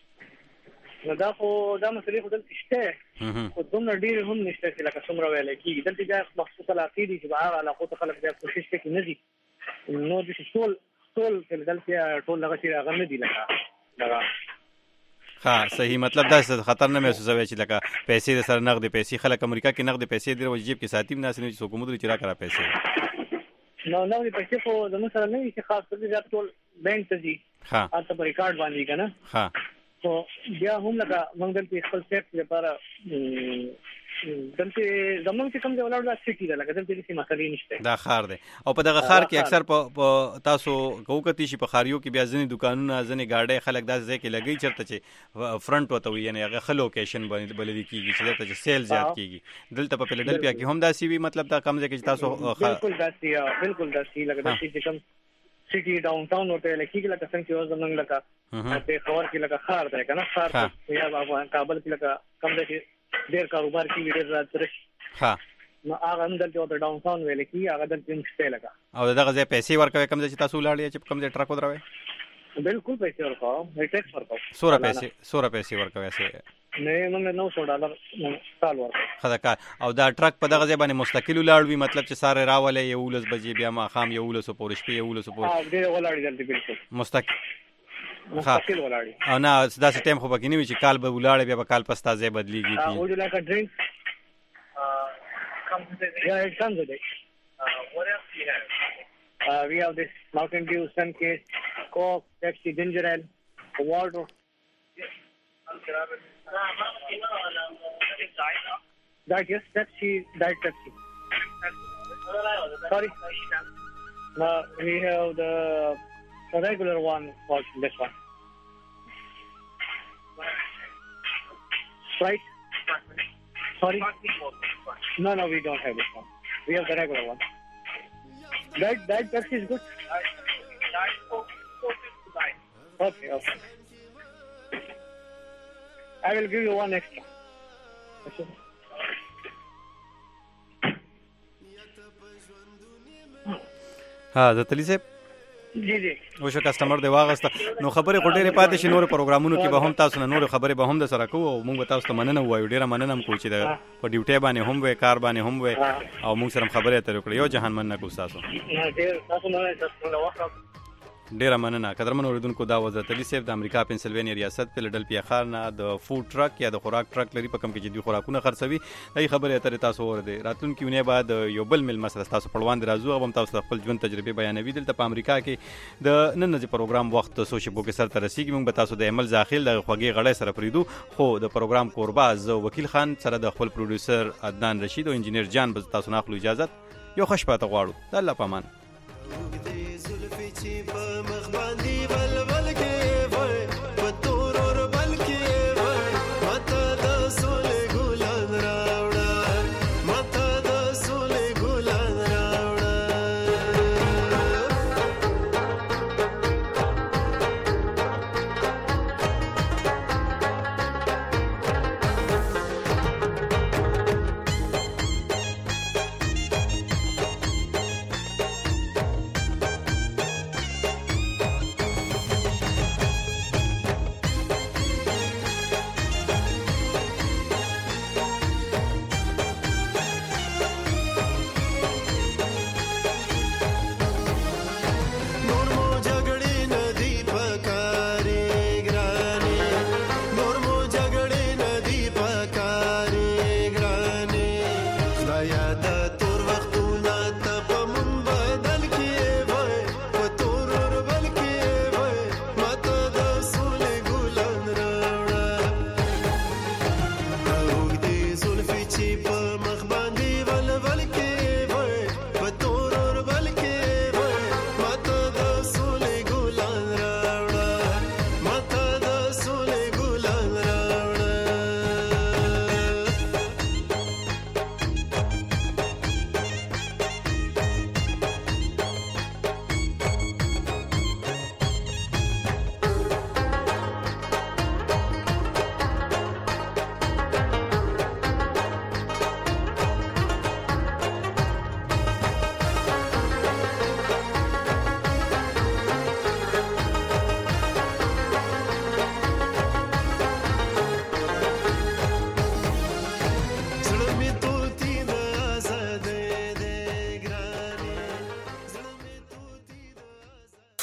Speaker 2: نو دا خو دا مسلې خو دلته شته خو دومره ډېر هم نشته چې لکه څومره ویل کېږي. دلته بیا مخصوص علاقې دي چې هغه علاقو ته خلک بیا کوشش کوي نه دي نو د ټول ټول فیلډلفیا ټول هغه چې هغه نه دي لکه دغه
Speaker 1: ها صحیح مطلب دا خطر نه محسوسوي چې لکه پیسې سره نقد پیسې خلک امریکا کې نقد پیسې دی او جیب کې ساتي نه سنوي چې حکومت لري چې را کرا پیسې
Speaker 2: نو نو پیسې خو د نو سره نه چې خاص کر ټول بانک ته دي
Speaker 1: ها
Speaker 2: اته په ریکارډ باندې کنه
Speaker 1: ها
Speaker 2: تو بیا هم لکه موږ دلته خپل سیټ لپاره دلته زموږ چې کوم دی ولر دا سټي ده لکه دلته هیڅ مسلې نشته
Speaker 1: دا خار دی او په دغه خار کې اکثر په تاسو کوکتی شي په خاریو کې بیا ځنې دکانونه ځنې گاډي خلک داسې ځای کې لګي چرته چې فرنٹ وته وي یعنی هغه لوکیشن باندې بلدي کیږي چې دلته چې سیل زیات کیږي دلته په فیلډلفیا کې هم داسي وي مطلب دا کم ځای کې تاسو
Speaker 2: بالکل داسي بالکل داسي لکه داسي چې کوم سټي ډاون ټاون ورته لکه لکه څنګه چې زمونږ لکه په خبر کې لکه خار دی کنه خار یا بابا کابل کې لکه کم ځای ډېر کاروبار کې ډېر راځي
Speaker 1: ها
Speaker 2: نو هغه هم دلته د ډاون ټاون ویل کی هغه دلته مشته لگا
Speaker 1: او دغه ځای پیسې ورکوي کوم ځای چې تاسو لاړی چې کوم ځای ټرک ودروي
Speaker 2: بالکل پیسې ورکاو ټیکس ورکاو
Speaker 1: سوره پیسې سوره پیسې ورکوي سه
Speaker 2: نه موږ نو سو ډالر سال ورکاو
Speaker 1: خدا کا او دا ټرک په دغه ځای باندې مستقل لاړوي مطلب چې ساره راولې یو لس بجې بیا ما خام یو لس پورې شپې یو لس پورې
Speaker 2: ها دې ولاړی دلته بالکل
Speaker 1: مستقل
Speaker 2: مستقل ولاړی
Speaker 1: او نه داسې ټایم خو پکې نه وي چې کال به ولاړې بیا به کال پستا ځای بدلیږي
Speaker 2: او جو لایک ا ډرینک Yeah, it comes with it.
Speaker 7: Uh, what else do you have?
Speaker 2: Uh, we have this Mountain Dew, Sunkist, Coke, Pepsi, ginger ale, water. Diet, yes, Pepsi, Diet Pepsi. Sorry. No, we have the, the regular one, called this one. Sprite. Sorry. No, no, we don't have this one. We have the regular one. Diet, Diet Pepsi is good. Okay, okay. I will give you one extra.
Speaker 1: ها د تلی صاحب
Speaker 2: جی جی
Speaker 1: او شو کسٹمر دی واغسته نو خبره غډېره پاتې شي نور پروګرامونو کې به هم تاسو نه نور خبره به هم د سره کوو او موږ تاسو ته مننه وایو ډیره مننه کوو چې د په ډیوټي باندې هم وې کار باندې هم وې او موږ سره خبره اترې کړې یو جهان مننه کوو تاسو
Speaker 2: ډیر تاسو نه تاسو وخت
Speaker 1: ډیره مننه قدرمن اوریدونکو دا وزارت علي صاحب د امریکا پنسلوانیا ریاست فیلډلفیا ښار نه د فود ټرک یا د خوراک ټرک لري په کم کې چې دوی خوراکونه خرڅوي دای خبره اترې تاسو ور دي راتلونکي ونه بعد یو بل مل مسله تاسو پړوان راځو او هم تاسو خپل ژوند تجربه بیانوي دلته په امریکا کې د نن ورځې پروګرام وخت سوشي بو کې سر ته رسیدي موږ به تاسو د عمل داخل د خوږی غړې سره پریدو خو د پروګرام قرباز وکیل خان سره د خپل پروډوسر عدنان رشید او انجینیر جان به تاسو نه خپل اجازه یو خوش پاته غواړو د الله پامان باندې بل